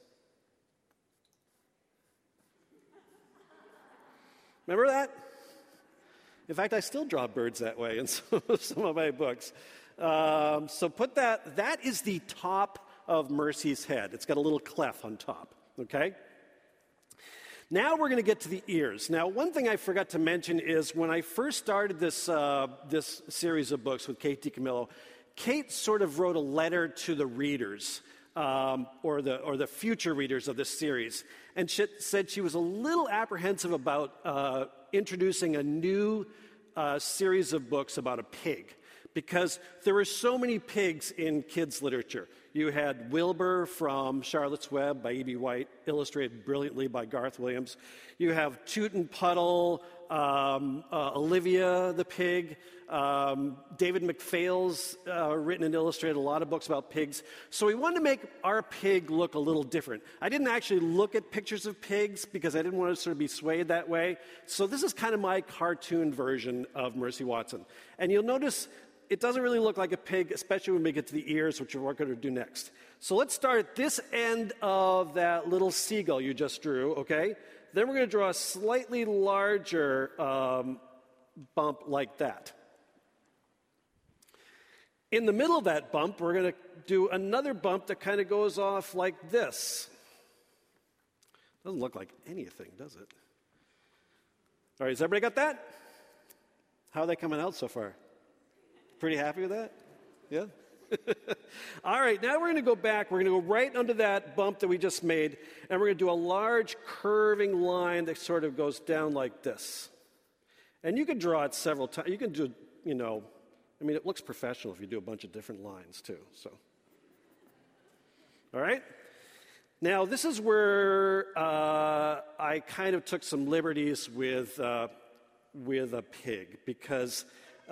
Remember that? In fact, I still draw birds that way in some of my books. So put that is the top of Mercy's head. It's got a little clef on top, okay? Now we're going to get to the ears. Now, one thing I forgot to mention is when I first started this series of books with Kate DiCamillo, Kate sort of wrote a letter to the readers, or the future readers of this series, and she said she was a little apprehensive about introducing a new series of books about a pig, because there were so many pigs in kids' literature. You had Wilbur from Charlotte's Web by E.B. White, illustrated brilliantly by Garth Williams. You have Toot and Puddle, Olivia the pig. David McPhail's written and illustrated a lot of books about pigs. So we wanted to make our pig look a little different. I didn't actually look at pictures of pigs because I didn't want to sort of be swayed that way. So this is kind of my cartoon version of Mercy Watson. And you'll notice it doesn't really look like a pig, especially when we get to the ears, which we're going to do next. So let's start at this end of that little seagull you just drew, okay? Then we're going to draw a slightly larger bump like that. In the middle of that bump, we're going to do another bump that kind of goes off like this. Doesn't look like anything, does it? All right, has everybody got that? How are they coming out so far? Pretty happy with that? Yeah? All right, now we're going to go back. We're going to go right under that bump that we just made, and we're going to do a large curving line that sort of goes down like this. And you can draw it several times. You can do, it looks professional if you do a bunch of different lines too. So, all right? Now, this is where I kind of took some liberties with a pig, because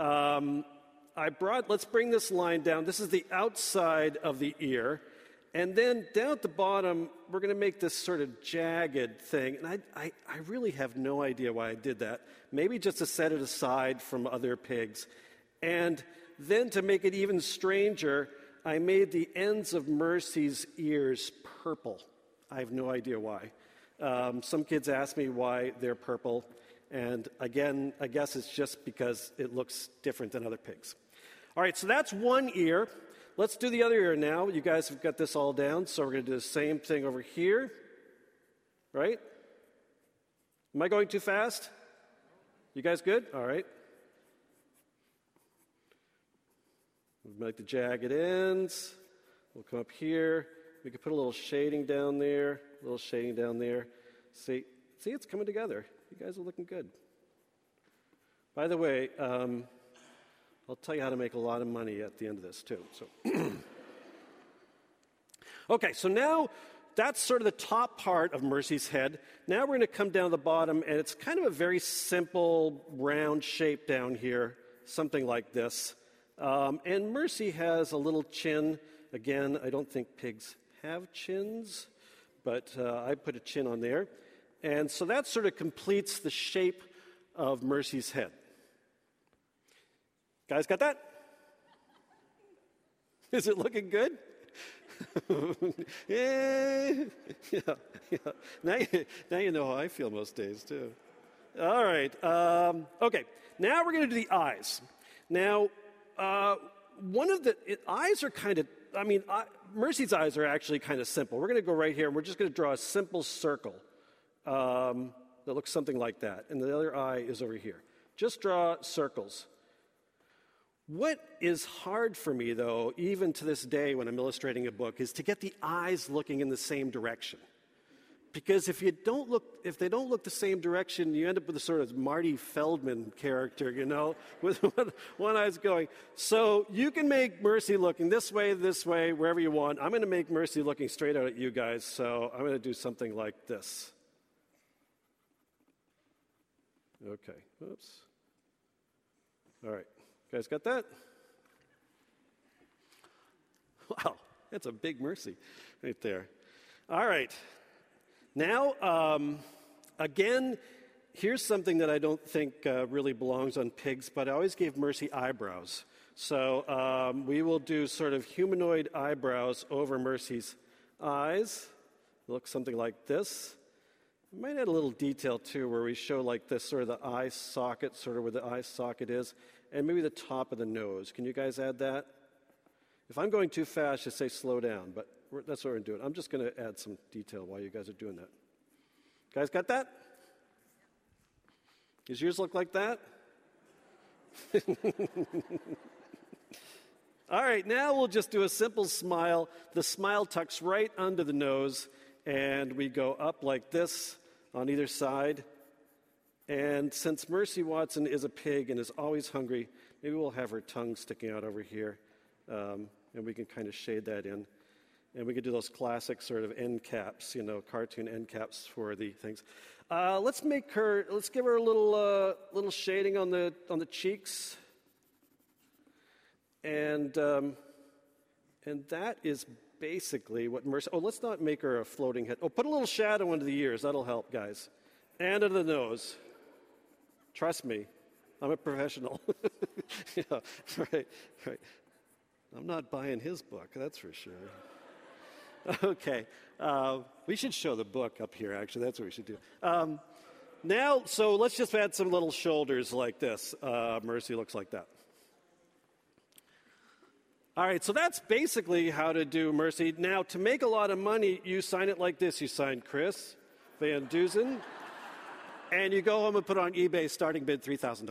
let's bring this line down. This is the outside of the ear. And then down at the bottom, we're going to make this sort of jagged thing. And I really have no idea why I did that. Maybe just to set it aside from other pigs. And then to make it even stranger, I made the ends of Mercy's ears purple. I have no idea why. Some kids ask me why they're purple. And again, I guess it's just because it looks different than other pigs. All right, so that's one ear. Let's do the other ear now. You guys have got this all down, so we're going to do the same thing over here. Right? Am I going too fast? You guys good? All right. We'll make the jagged ends. We'll come up here. We can put a little shading down there, a little shading down there. See, it's coming together. You guys are looking good. By the way, I'll tell you how to make a lot of money at the end of this, too. So, okay, so now that's sort of the top part of Mercy's head. Now we're going to come down the bottom, and it's kind of a very simple round shape down here, something like this. And Mercy has a little chin. Again, I don't think pigs have chins, but I put a chin on there. And so that sort of completes the shape of Mercy's head. Guys, got that? Is it looking good? yeah. Now you know how I feel most days, too. All right. Okay. Now we're going to do the eyes. Now, eyes are kind of, Mercy's eyes are actually kind of simple. We're going to go right here, and we're just going to draw a simple circle that looks something like that. And the other eye is over here. Just draw circles. What is hard for me, though, even to this day when I'm illustrating a book, is to get the eyes looking in the same direction. Because if they don't look the same direction, you end up with a sort of Marty Feldman character, with one eye's going. So you can make Mercy looking this way, wherever you want. I'm going to make Mercy looking straight out at you guys, so I'm going to do something like this. Okay, oops. All right. You guys got that? Wow, that's a big Mercy right there. All right. Now, again, here's something that I don't think really belongs on pigs, but I always gave Mercy eyebrows. So we will do sort of humanoid eyebrows over Mercy's eyes. Look something like this. We might add a little detail, too, where we show like this, sort of the eye socket, sort of where the eye socket is. And maybe the top of the nose. Can you guys add that? If I'm going too fast, just say slow down, but that's what we're doing. I'm just going to add some detail while you guys are doing that. Guys got that? Does yours look like that? All right, now we'll just do a simple smile. The smile tucks right under the nose, and we go up like this on either side. And since Mercy Watson is a pig and is always hungry, maybe we'll have her tongue sticking out over here, and we can kind of shade that in. And we can do those classic sort of end caps, cartoon end caps for the things. Let's give her a little shading on the cheeks. And that is basically what Mercy. Oh, let's not make her a floating head. Oh, put a little shadow under the ears. That'll help, guys. And under the nose. Trust me, I'm a professional. Yeah, right. I'm not buying his book, that's for sure. Okay, we should show the book up here, actually. That's what we should do. Now, so let's just add some little shoulders like this. Mercy looks like that. All right, so that's basically how to do Mercy. Now, to make a lot of money, you sign it like this. You sign Chris Van Dusen. And you go home and put it on eBay, starting bid $3,000.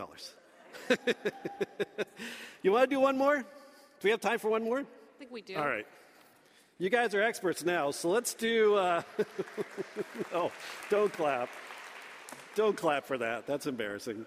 You want to do one more? Do we have time for one more? I think we do. All right. You guys are experts now, so let's do... Oh, don't clap. Don't clap for that. That's embarrassing.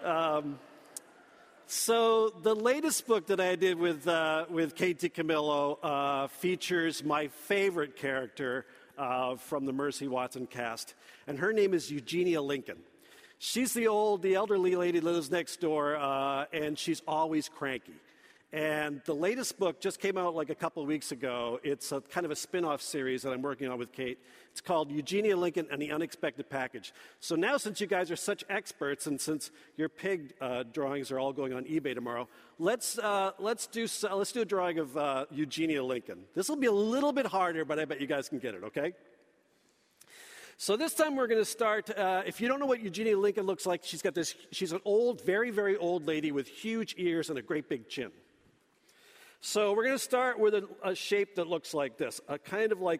So the latest book that I did with Kate DiCamillo features my favorite character from the Mercy Watson cast, and her name is Eugenia Lincoln. She's the elderly lady that lives next door, and she's always cranky. And the latest book just came out like a couple of weeks ago. It's a kind of a spin-off series that I'm working on with Kate. It's called Eugenia Lincoln and the Unexpected Package. So now, since you guys are such experts, and since your pig drawings are all going on eBay tomorrow, let's do a drawing of Eugenia Lincoln. This will be a little bit harder, but I bet you guys can get it. Okay. So this time we're going to start. If you don't know what Eugenia Lincoln looks like, she's an old, very, very old lady with huge ears and a great big chin. So we're going to start with a shape that looks like this, kind of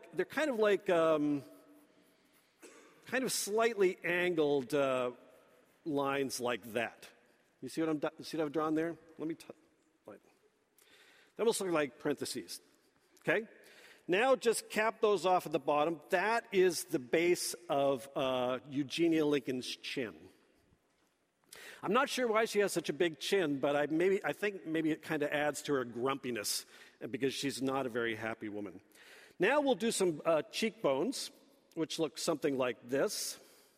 slightly angled lines like that. You see what I've drawn there? Let me that looks like parentheses. Okay. Now just cap those off at the bottom. That is the base of Eugenia Lincoln's chin. I'm not sure why she has such a big chin, but I think maybe it kind of adds to her grumpiness because she's not a very happy woman. Now we'll do some cheekbones, which look something like this.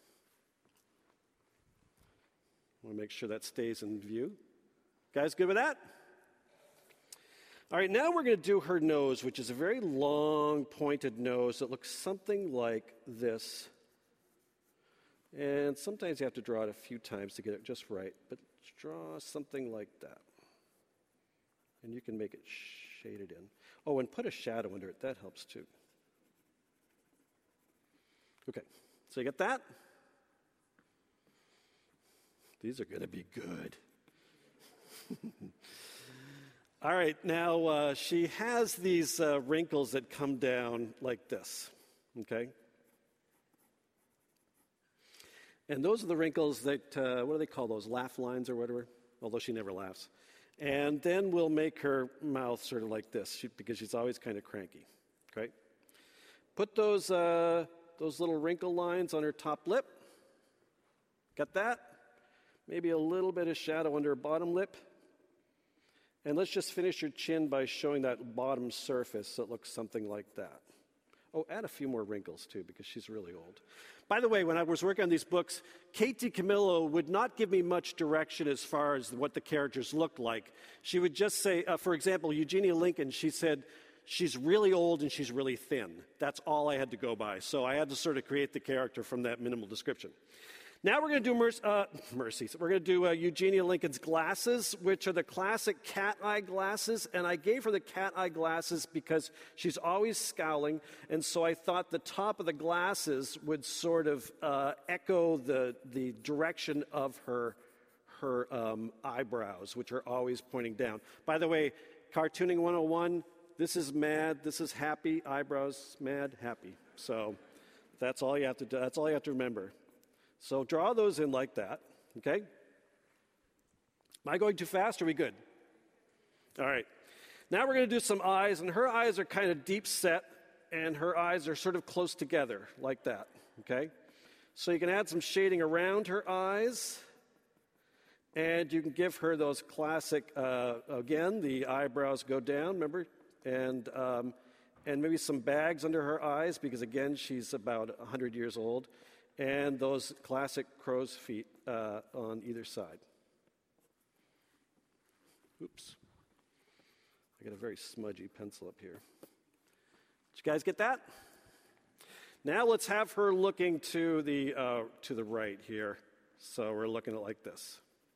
I want to make sure that stays in view. Guys good with that? All right, now we're going to do her nose, which is a very long, pointed nose that looks something like this. And sometimes you have to draw it a few times to get it just right, but draw something like that. And you can make it shaded in. Oh, and put a shadow under it. That helps too. Okay, so you get that? These are going to be good. All right, now she has these wrinkles that come down like this, okay? And those are the wrinkles that, what do they call those, laugh lines or whatever? Although she never laughs. And then we'll make her mouth sort of like this, because she's always kind of cranky, okay? Put those little wrinkle lines on her top lip. Got that? Maybe a little bit of shadow under her bottom lip. And let's just finish her chin by showing that bottom surface so it looks something like that. Oh, add a few more wrinkles too, because she's really old. By the way, when I was working on these books, Kate DiCamillo would not give me much direction as far as what the characters looked like. She would just say, for example, Eugenia Lincoln, she said, she's really old and she's really thin. That's all I had to go by. So I had to sort of create the character from that minimal description. Now we're going to do Mercy's. We're going to do Eugenia Lincoln's glasses, which are the classic cat eye glasses. And I gave her the cat eye glasses because she's always scowling. And so I thought the top of the glasses would sort of echo the direction of her eyebrows, which are always pointing down. By the way, Cartooning 101, this is mad, this is happy, eyebrows, mad, happy. So that's all you have to do. That's all you have to remember. So draw those in like that, okay? Am I going too fast? Or are we good? All right. Now we're going to do some eyes, and her eyes are kind of deep set, and her eyes are sort of close together, like that, okay? So you can add some shading around her eyes, and you can give her those classic, again, the eyebrows go down, remember? And maybe some bags under her eyes, because again, she's about 100 years old. And those classic crow's feet on either side. Oops. I got a very smudgy pencil up here. Did you guys get that? Now let's have her looking to the right here. So we're looking at like this.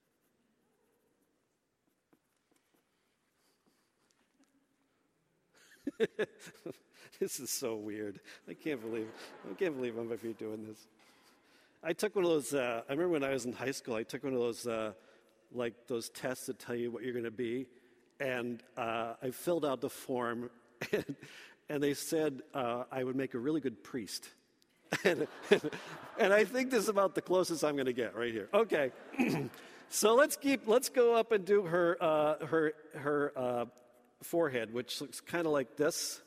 This is so weird. I can't believe I'm up here doing this. I took one of those, I remember when I was in high school, I took one of those, like those tests that tell you what you're going to be. And I filled out the form, and they said I would make a really good priest. And I think this is about the closest I'm going to get right here. Okay. So let's go up and do her forehead, which looks kind of like this.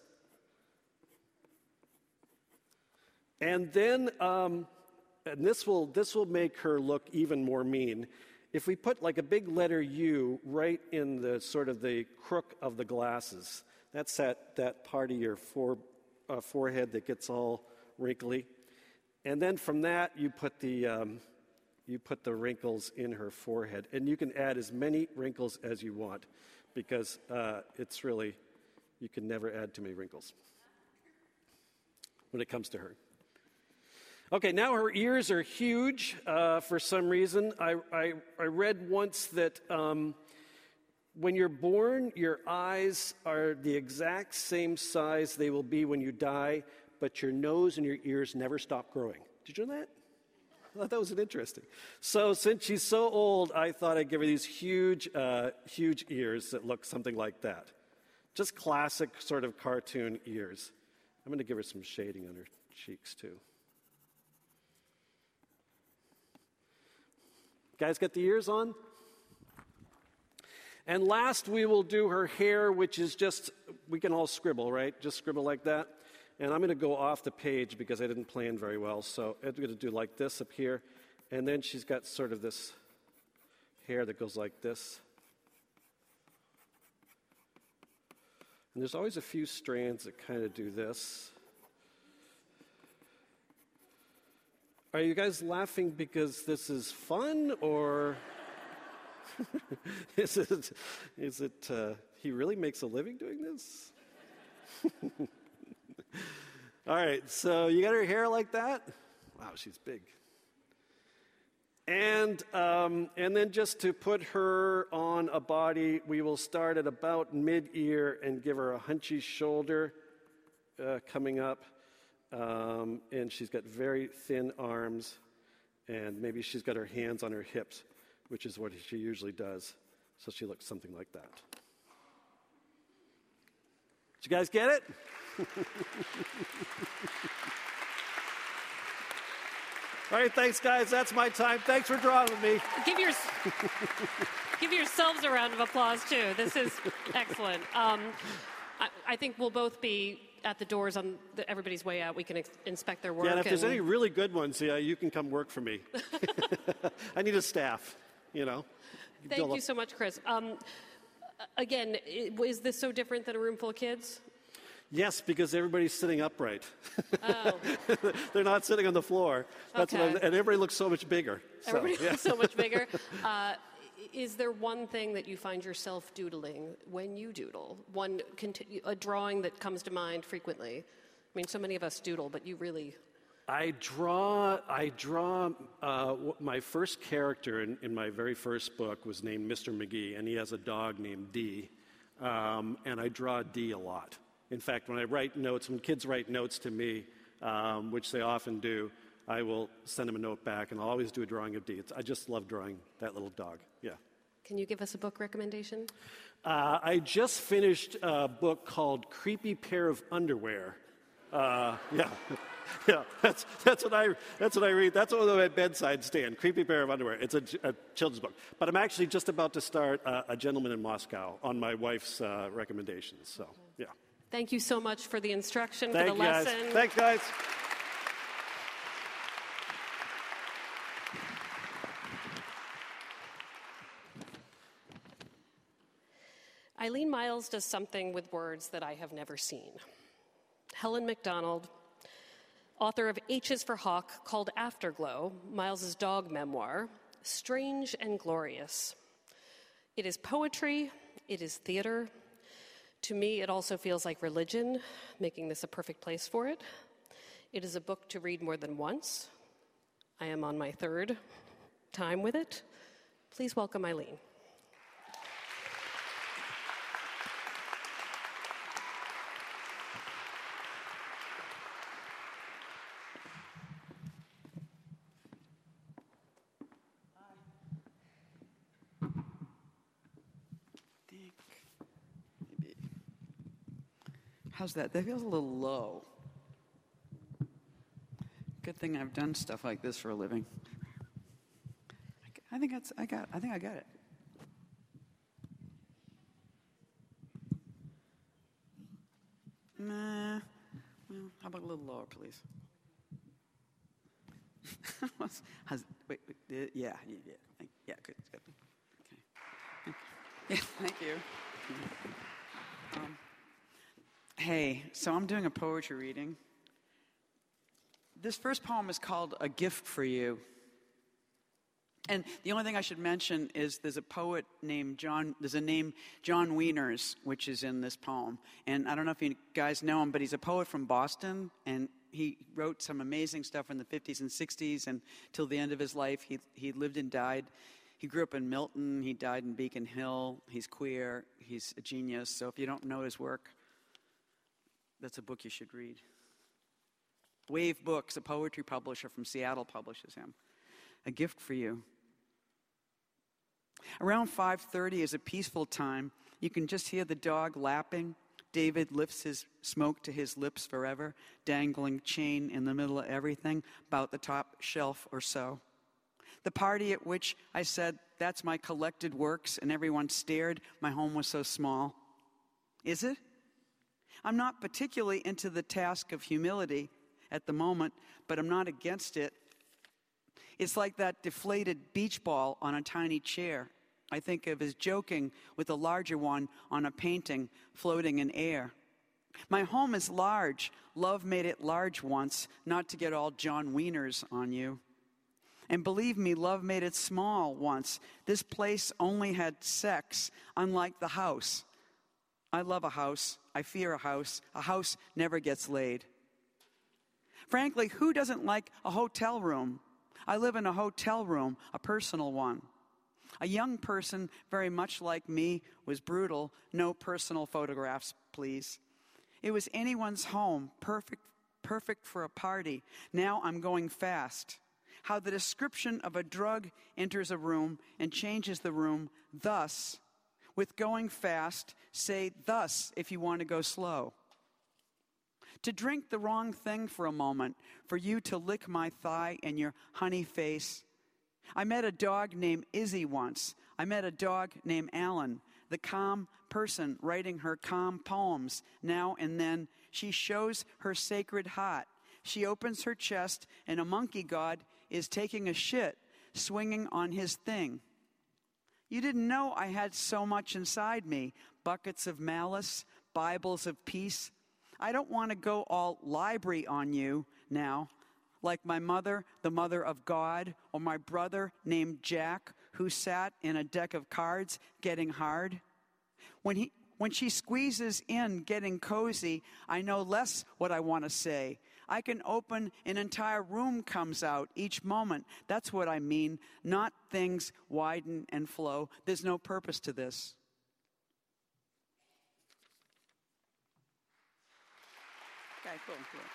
And then, and this will make her look even more mean. If we put like a big letter U right in the sort of the crook of the glasses, that's that part of your forehead that gets all wrinkly. And then from that, you put the wrinkles in her forehead. And you can add as many wrinkles as you want, because it's really, you can never add too many wrinkles when it comes to her. Okay, now her ears are huge for some reason. I read once that when you're born, your eyes are the exact same size they will be when you die, but your nose and your ears never stop growing. Did you know that? I thought that was interesting. So since she's so old, I thought I'd give her these huge ears that look something like that. Just classic sort of cartoon ears. I'm going to give her some shading on her cheeks too. Guys, get the ears on? And last, we will do her hair, which is just, we can all scribble, right? Just scribble like that. And I'm going to go off the page because I didn't plan very well. So I'm going to do like this up here. And then she's got sort of this hair that goes like this. And there's always a few strands that kind of do this. Are you guys laughing because this is fun, or is it he really makes a living doing this? All right, so you got her hair like that? Wow, she's big. And then just to put her on a body, we will start at about mid-ear and give her a hunchy shoulder coming up. And she's got very thin arms, and maybe she's got her hands on her hips, which is what she usually does. So she looks something like that. Did you guys get it? All right, thanks, guys. That's my time. Thanks for drawing with me. Give yourselves a round of applause, too. This is excellent. I think we'll both be at the doors on everybody's way out. We can inspect their work. Yeah, and if there's any really good ones, you can come work for me. I need a staff, Thank you so much, Chris. Again, is this so different than a room full of kids? Yes, because everybody's sitting upright. Oh. They're not sitting on the floor. That's Okay. and everybody looks so much bigger. Everybody looks so much bigger. Is there one thing that you find yourself doodling when you doodle? A drawing that comes to mind frequently? I mean, so many of us doodle, but you really... I draw. My first character in my very first book was named Mr. McGee, and he has a dog named Dee, and I draw Dee a lot. In fact, when I write notes, when kids write notes to me, which they often do, I will send them a note back, and I'll always do a drawing of Dee. I just love drawing that little dog. Yeah. Can you give us a book recommendation? I just finished a book called Creepy Pair of Underwear. Yeah, that's what I read. That's on my bedside stand. Creepy Pair of Underwear. It's a children's book. But I'm actually just about to start A Gentleman in Moscow on my wife's recommendations. So, yeah. Thank you so much for the instruction, for the lesson. Guys. Thanks, guys. Eileen Myles does something with words that I have never seen. Helen MacDonald, author of H's for Hawk, called Afterglow, Miles's dog memoir, strange and glorious. It is poetry, it is theater. To me, it also feels like religion, making this a perfect place for it. It is a book to read more than once. I am on my third time with it. Please welcome Eileen. How's that? That feels a little low. Good thing I've done stuff like this for a living. I think I got it. Nah. Well, how about a little lower, please? Wait, yeah, good. Okay. Yeah, thank you. Hey, so I'm doing a poetry reading. This first poem is called A Gift for You. And the only thing I should mention is there's a poet named John Wieners, which is in this poem. And I don't know if you guys know him, but he's a poet from Boston, and he wrote some amazing stuff in the 50s and 60s, and till the end of his life, he lived and died. He grew up in Milton, he died in Beacon Hill, he's queer, he's a genius, so if you don't know his work, that's a book you should read. Wave Books, a poetry publisher from Seattle, publishes him. A Gift for You. Around 5:30 is a peaceful time. You can just hear the dog lapping. David lifts his smoke to his lips forever, dangling chain in the middle of everything, about the top shelf or so. The party at which I said, "That's my collected works," and everyone stared. My home was so small. Is it? I'm not particularly into the task of humility at the moment, but I'm not against it. It's like that deflated beach ball on a tiny chair. I think of as joking with a larger one on a painting floating in air. My home is large. Love made it large once, not to get all John Wieners on you. And believe me, love made it small once. This place only had sex, unlike the house. I love a house. I fear a house. A house never gets laid. Frankly, who doesn't like a hotel room? I live in a hotel room, a personal one. A young person, very much like me, was brutal. No personal photographs, please. It was anyone's home, perfect for a party. Now I'm going fast. How the description of a drug enters a room and changes the room, thus. With going fast, say thus if you want to go slow. To drink the wrong thing for a moment, for you to lick my thigh and your honey face. I met a dog named Izzy once. I met a dog named Alan, the calm person writing her calm poems. Now and then she shows her sacred heart. She opens her chest and a monkey god is taking a shit, swinging on his thing. You didn't know I had so much inside me, buckets of malice, Bibles of peace. I don't want to go all library on you now, like my mother, the mother of God, or my brother named Jack, who sat in a deck of cards getting hard. When she squeezes in getting cozy, I know less what I want to say. I can open an entire room comes out each moment. That's what I mean, not things widen and flow. There's no purpose to this. Okay, cool.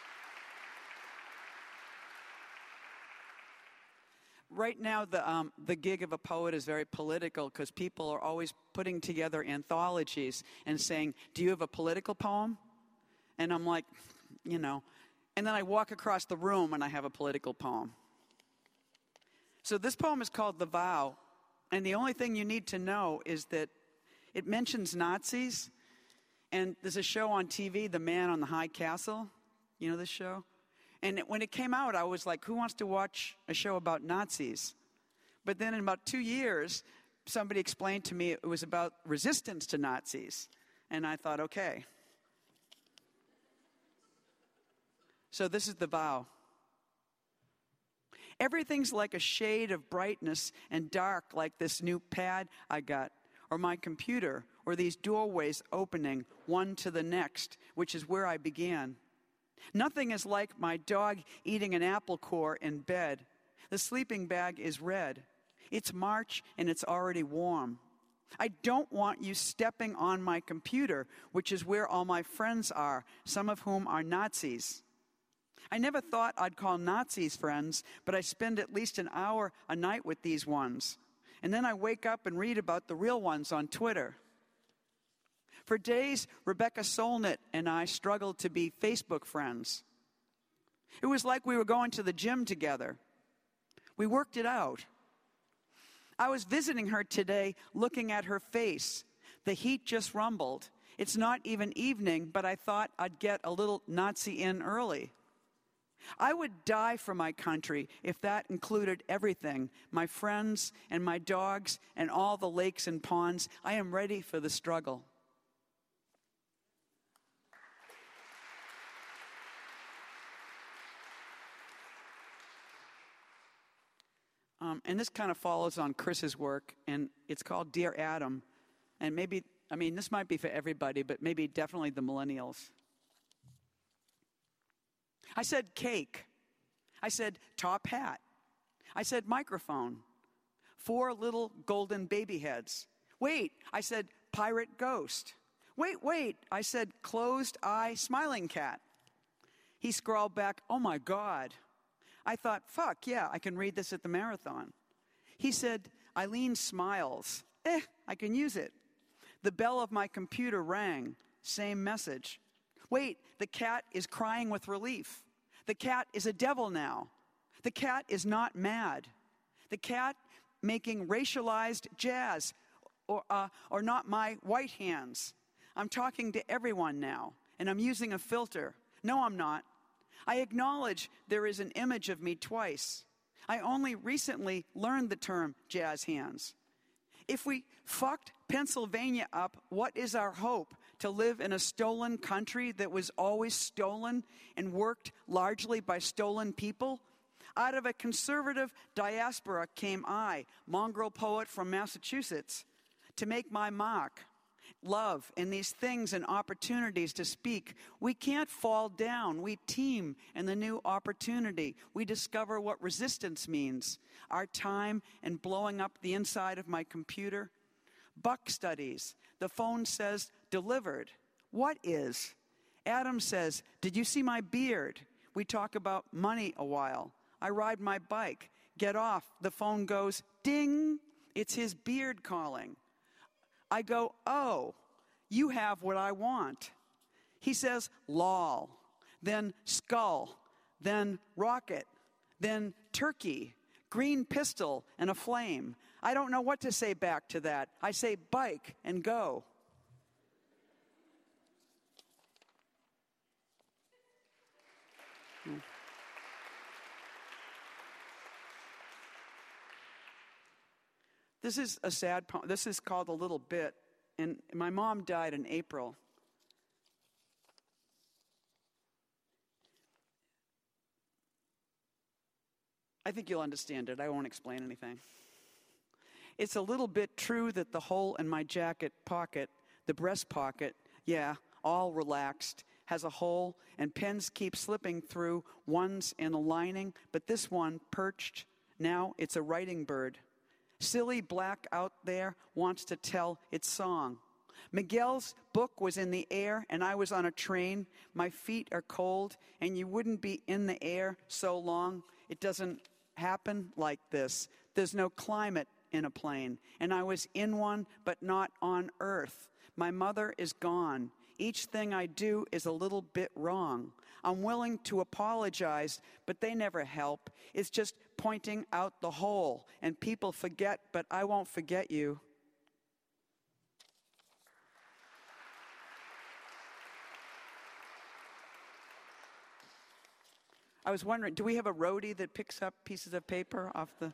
Right now, the gig of a poet is very political because people are always putting together anthologies and saying, do you have a political poem? And I'm like, you know. And then I walk across the room and I have a political poem. So this poem is called The Vow. And the only thing you need to know is that it mentions Nazis. And there's a show on TV, The Man on the High Castle. You know this show? And when it came out, I was like, who wants to watch a show about Nazis? But then in about 2 years, somebody explained to me it was about resistance to Nazis. And I thought, okay. So this is the vow. Everything's like a shade of brightness and dark, like this new pad I got, or my computer, or these doorways opening one to the next, which is where I began. Nothing is like my dog eating an apple core in bed. The sleeping bag is red. It's March and it's already warm. I don't want you stepping on my computer, which is where all my friends are, some of whom are Nazis. I never thought I'd call Nazis friends, but I spend at least an hour a night with these ones. And then I wake up and read about the real ones on Twitter. For days, Rebecca Solnit and I struggled to be Facebook friends. It was like we were going to the gym together. We worked it out. I was visiting her today, looking at her face. The heat just rumbled. It's not even evening, but I thought I'd get a little Nazi in early. I would die for my country if that included everything, my friends and my dogs and all the lakes and ponds. I am ready for the struggle. And this kind of follows on Chris's work, and it's called Dear Adam. And maybe, this might be for everybody, but maybe definitely the millennials. I said cake. I said top hat. I said microphone. 4 little golden baby heads. Wait, I said pirate ghost. Wait, I said closed eye smiling cat. He scrawled back, oh my God. I thought, fuck, yeah, I can read this at the marathon. He said, Eileen smiles. I can use it. The bell of my computer rang. Same message. Wait, the cat is crying with relief. The cat is a devil now. The cat is not mad. The cat making racialized jazz or not my white hands. I'm talking to everyone now, and I'm using a filter. No, I'm not. I acknowledge there is an image of me twice. I only recently learned the term jazz hands. If we fucked Pennsylvania up, what is our hope? To live in a stolen country that was always stolen and worked largely by stolen people? Out of a conservative diaspora came I, mongrel poet from Massachusetts, to make my mark. love and these things and opportunities to speak. We can't fall down. We team in the new opportunity. We discover what resistance means. Our time and blowing up the inside of my computer. Buck studies. The phone says, delivered. What is? Adam says, did you see my beard? We talk about money a while. I ride my bike. Get off. The phone goes, ding. It's his beard calling. I go, oh, you have what I want. He says, lol. Then skull. Then rocket. Then turkey. Green pistol and a flame. I don't know what to say back to that. I say bike and go. This is a sad poem. This is called A Little Bit. And my mom died in April. I think you'll understand it. I won't explain anything. It's a little bit true that the hole in my jacket pocket, the breast pocket, yeah, all relaxed, has a hole, and pens keep slipping through. One's in a lining, but this one perched. Now it's a writing bird. Silly black out there wants to tell its song. Miguel's book was in the air, and I was on a train. My feet are cold, and you wouldn't be in the air so long. It doesn't happen like this. There's no climate in a plane, and I was in one, but not on Earth. My mother is gone. Each thing I do is a little bit wrong. I'm willing to apologize, but they never help. It's just pointing out the hole, and people forget, but I won't forget you. I was wondering, do we have a roadie that picks up pieces of paper off the...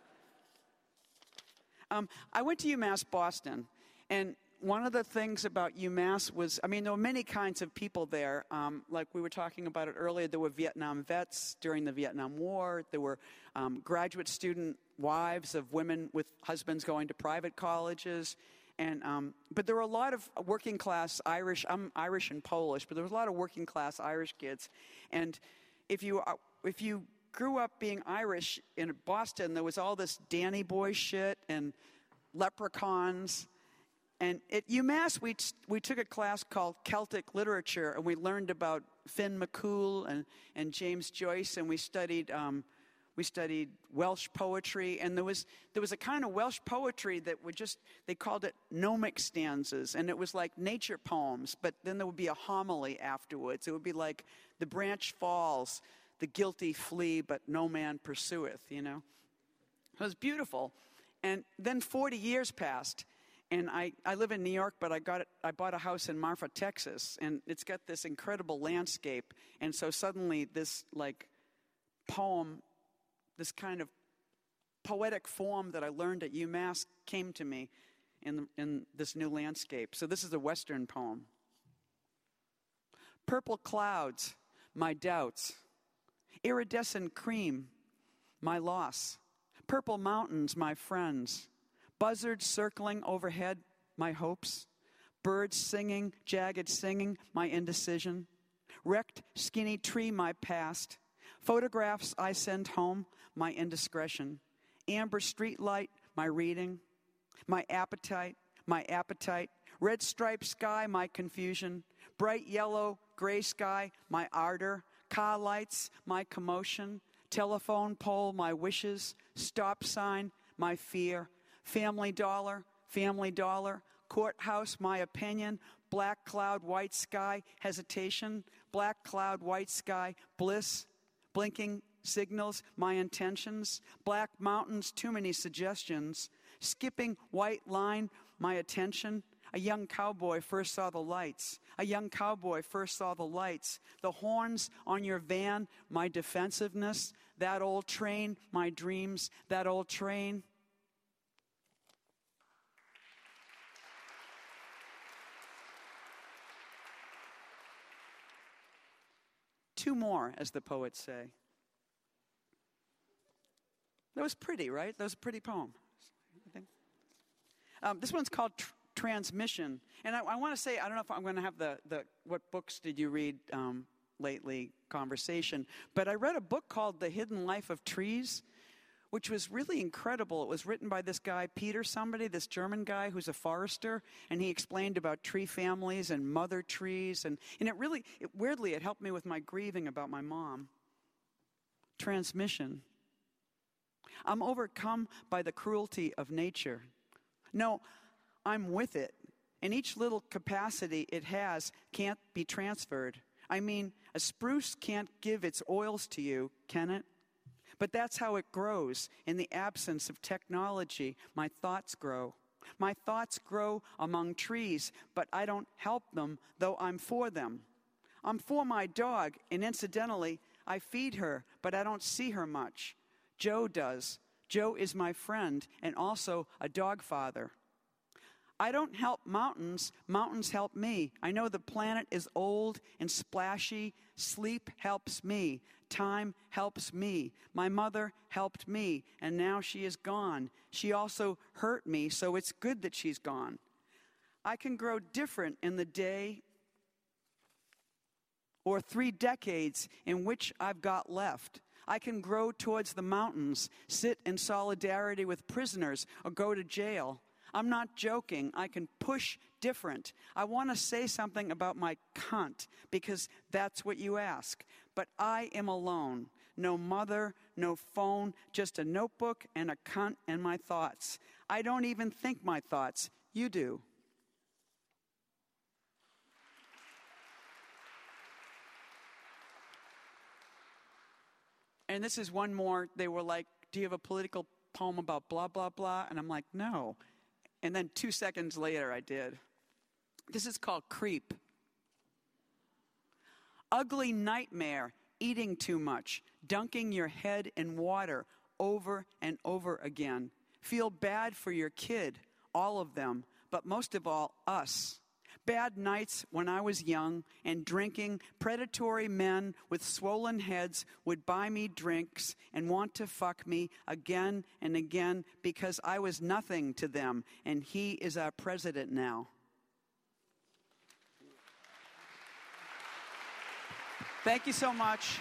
I went to UMass Boston, and one of the things about UMass was, there were many kinds of people there. Like we were talking about it earlier, there were Vietnam vets during the Vietnam War. There were graduate student wives of women with husbands going to private colleges. But there were a lot of working class Irish, I'm Irish and Polish, but there was a lot of working class Irish kids. And if you grew up being Irish in Boston, there was all this Danny Boy shit and leprechauns. And at UMass, we took a class called Celtic Literature, and we learned about Finn McCool and James Joyce, and we studied Welsh poetry. And there was a kind of Welsh poetry that they called it gnomic stanzas, and it was like nature poems, but then there would be a homily afterwards. It would be like, the branch falls, the guilty flee, but no man pursueth, It was beautiful. And then 40 years passed. And I live in New York, but I bought a house in Marfa, Texas, and it's got this incredible landscape. And so suddenly this poem, this kind of poetic form that I learned at UMass came to me in this new landscape. So this is a Western poem. Purple clouds, my doubts. Iridescent cream, my loss. Purple mountains, my friends. Buzzards circling overhead, my hopes. Birds singing, jagged singing, my indecision. Wrecked, skinny tree, my past. Photographs I send home, my indiscretion. Amber streetlight, my reading. My appetite. Red striped sky, my confusion. Bright yellow, gray sky, my ardor. Car lights, my commotion. Telephone pole, my wishes. Stop sign, my fear. Family dollar, courthouse, my opinion, black cloud, white sky, hesitation, black cloud, white sky, bliss, blinking signals, my intentions, black mountains, too many suggestions, skipping white line, my attention. A young cowboy first saw the lights. The horns on your van, my defensiveness. That old train, my dreams. That old train. Two more, as the poets say. That was pretty, right? That was a pretty poem. I think. This one's called transmission. And I want to say, I don't know if I'm going to have the what books did you read lately conversation, but I read a book called The Hidden Life of Trees, which was really incredible. It was written by this guy, Peter somebody, this German guy who's a forester, and he explained about tree families and mother trees, and weirdly, it helped me with my grieving about my mom. Transmission. I'm overcome by the cruelty of nature. No, I'm with it, and each little capacity it has can't be transferred. I mean, a spruce can't give its oils to you, can it? But that's how it grows. In the absence of technology, my thoughts grow. My thoughts grow among trees, but I don't help them, though I'm for them. I'm for my dog, and incidentally, I feed her, but I don't see her much. Joe does. Joe is my friend and also a dog father. I don't help mountains. Mountains help me. I know the planet is old and splashy. Sleep helps me. Time helps me. My mother helped me, and now she is gone. She also hurt me, so it's good that she's gone. I can grow different in the day or 3 decades in which I've got left. I can grow towards the mountains, sit in solidarity with prisoners, or go to jail. I'm not joking. I can push different. I want to say something about my cunt, because that's what you ask. But I am alone. No mother, no phone, just a notebook and a cunt and my thoughts. I don't even think my thoughts. You do. And this is one more. They were like, do you have a political poem about blah, blah, blah? And I'm like, no. And then 2 seconds later, I did. This is called Creep. Ugly nightmare, eating too much, dunking your head in water over and over again. Feel bad for your kid, all of them, but most of all, us. Bad nights when I was young and drinking, predatory men with swollen heads would buy me drinks and want to fuck me again and again because I was nothing to them, and he is our president now. Thank you so much.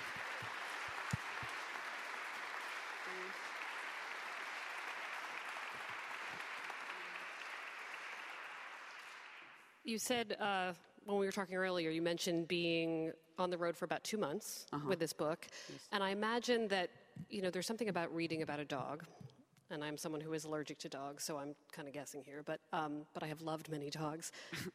You said, when we were talking earlier, you mentioned being on the road for about 2 months with this book. Yes. And I imagine that, there's something about reading about a dog. And I'm someone who is allergic to dogs, so I'm kind of guessing here. But I have loved many dogs.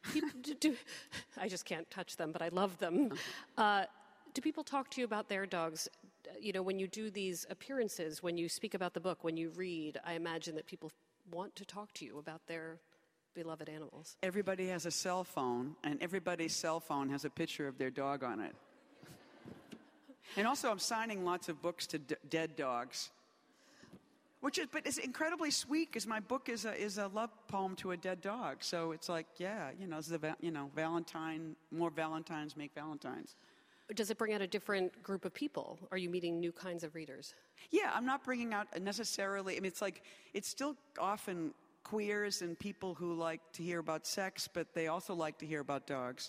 I just can't touch them, but I love them. Do people talk to you about their dogs? When you do these appearances, when you speak about the book, when you read, I imagine that people want to talk to you about their beloved animals. Everybody has a cell phone, and everybody's cell phone has a picture of their dog on it. And also, I'm signing lots of books to dead dogs, but it's incredibly sweet because my book is a love poem to a dead dog. So it's like, it's Valentine. More Valentines make Valentines. Does it bring out a different group of people? Are you meeting new kinds of readers? Yeah, I'm not bringing out necessarily. I mean, it's still often queers and people who like to hear about sex, but they also like to hear about dogs.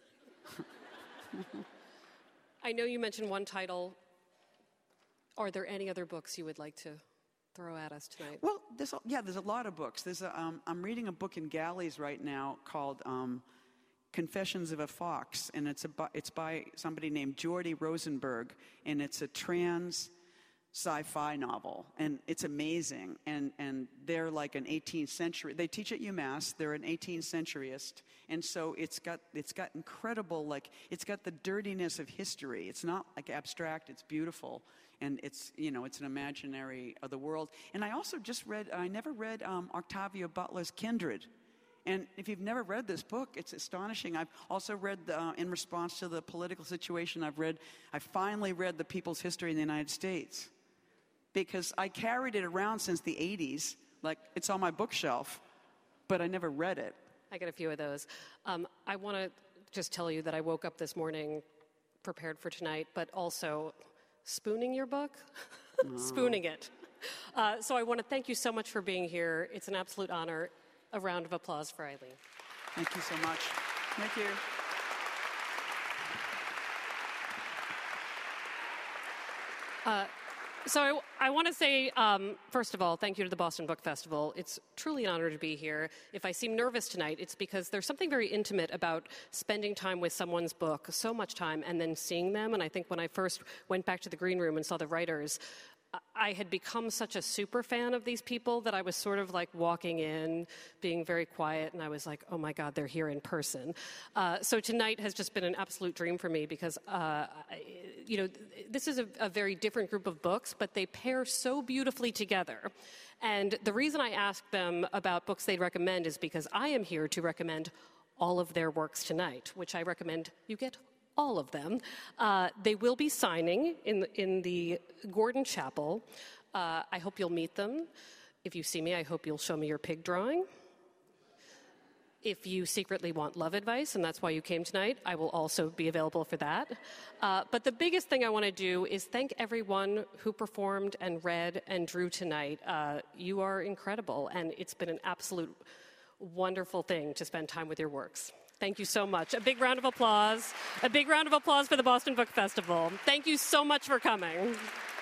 I know you mentioned one title. Are there any other books you would like to throw at us tonight? Well, there's a lot of books. I'm reading a book in galleys right now called Confessions of a Fox, and it's by somebody named Jordy Rosenberg, and it's a trans sci-fi novel, and it's amazing. And they're like an 18th century. They teach at UMass. They're an 18th centuryist, and so it's got incredible, it's got the dirtiness of history. It's not like abstract. It's beautiful, and it's an imaginary of the world. And I also I never read Octavia Butler's Kindred. And if you've never read this book, it's astonishing. I've also read, in response to the political situation, I finally read The People's History in the United States. Because I carried it around since the 80s, it's on my bookshelf, but I never read it. I got a few of those. I want to just tell you that I woke up this morning prepared for tonight, but also spooning your book, spooning it. So I want to thank you so much for being here. It's an absolute honor. A round of applause for Eileen. Thank you so much. Thank you. So I want to say, first of all, thank you to the Boston Book Festival. It's truly an honor to be here. If I seem nervous tonight, it's because there's something very intimate about spending time with someone's book, so much time, and then seeing them. And I think when I first went back to the green room and saw the writers, I had become such a super fan of these people that I was sort of like walking in, being very quiet, and I was like, oh my God, they're here in person. So tonight has just been an absolute dream for me because, this is a very different group of books, but they pair so beautifully together. And the reason I asked them about books they'd recommend is because I am here to recommend all of their works tonight, which I recommend you get all of them. They will be signing in the Gordon Chapel. I hope you'll meet them. If you see me, I hope you'll show me your pig drawing. If you secretly want love advice, and that's why you came tonight, I will also be available for that. But the biggest thing I want to do is thank everyone who performed and read and drew tonight. You are incredible, and it's been an absolute wonderful thing to spend time with your works. Thank you so much. A big round of applause. A big round of applause for the Boston Book Festival. Thank you so much for coming.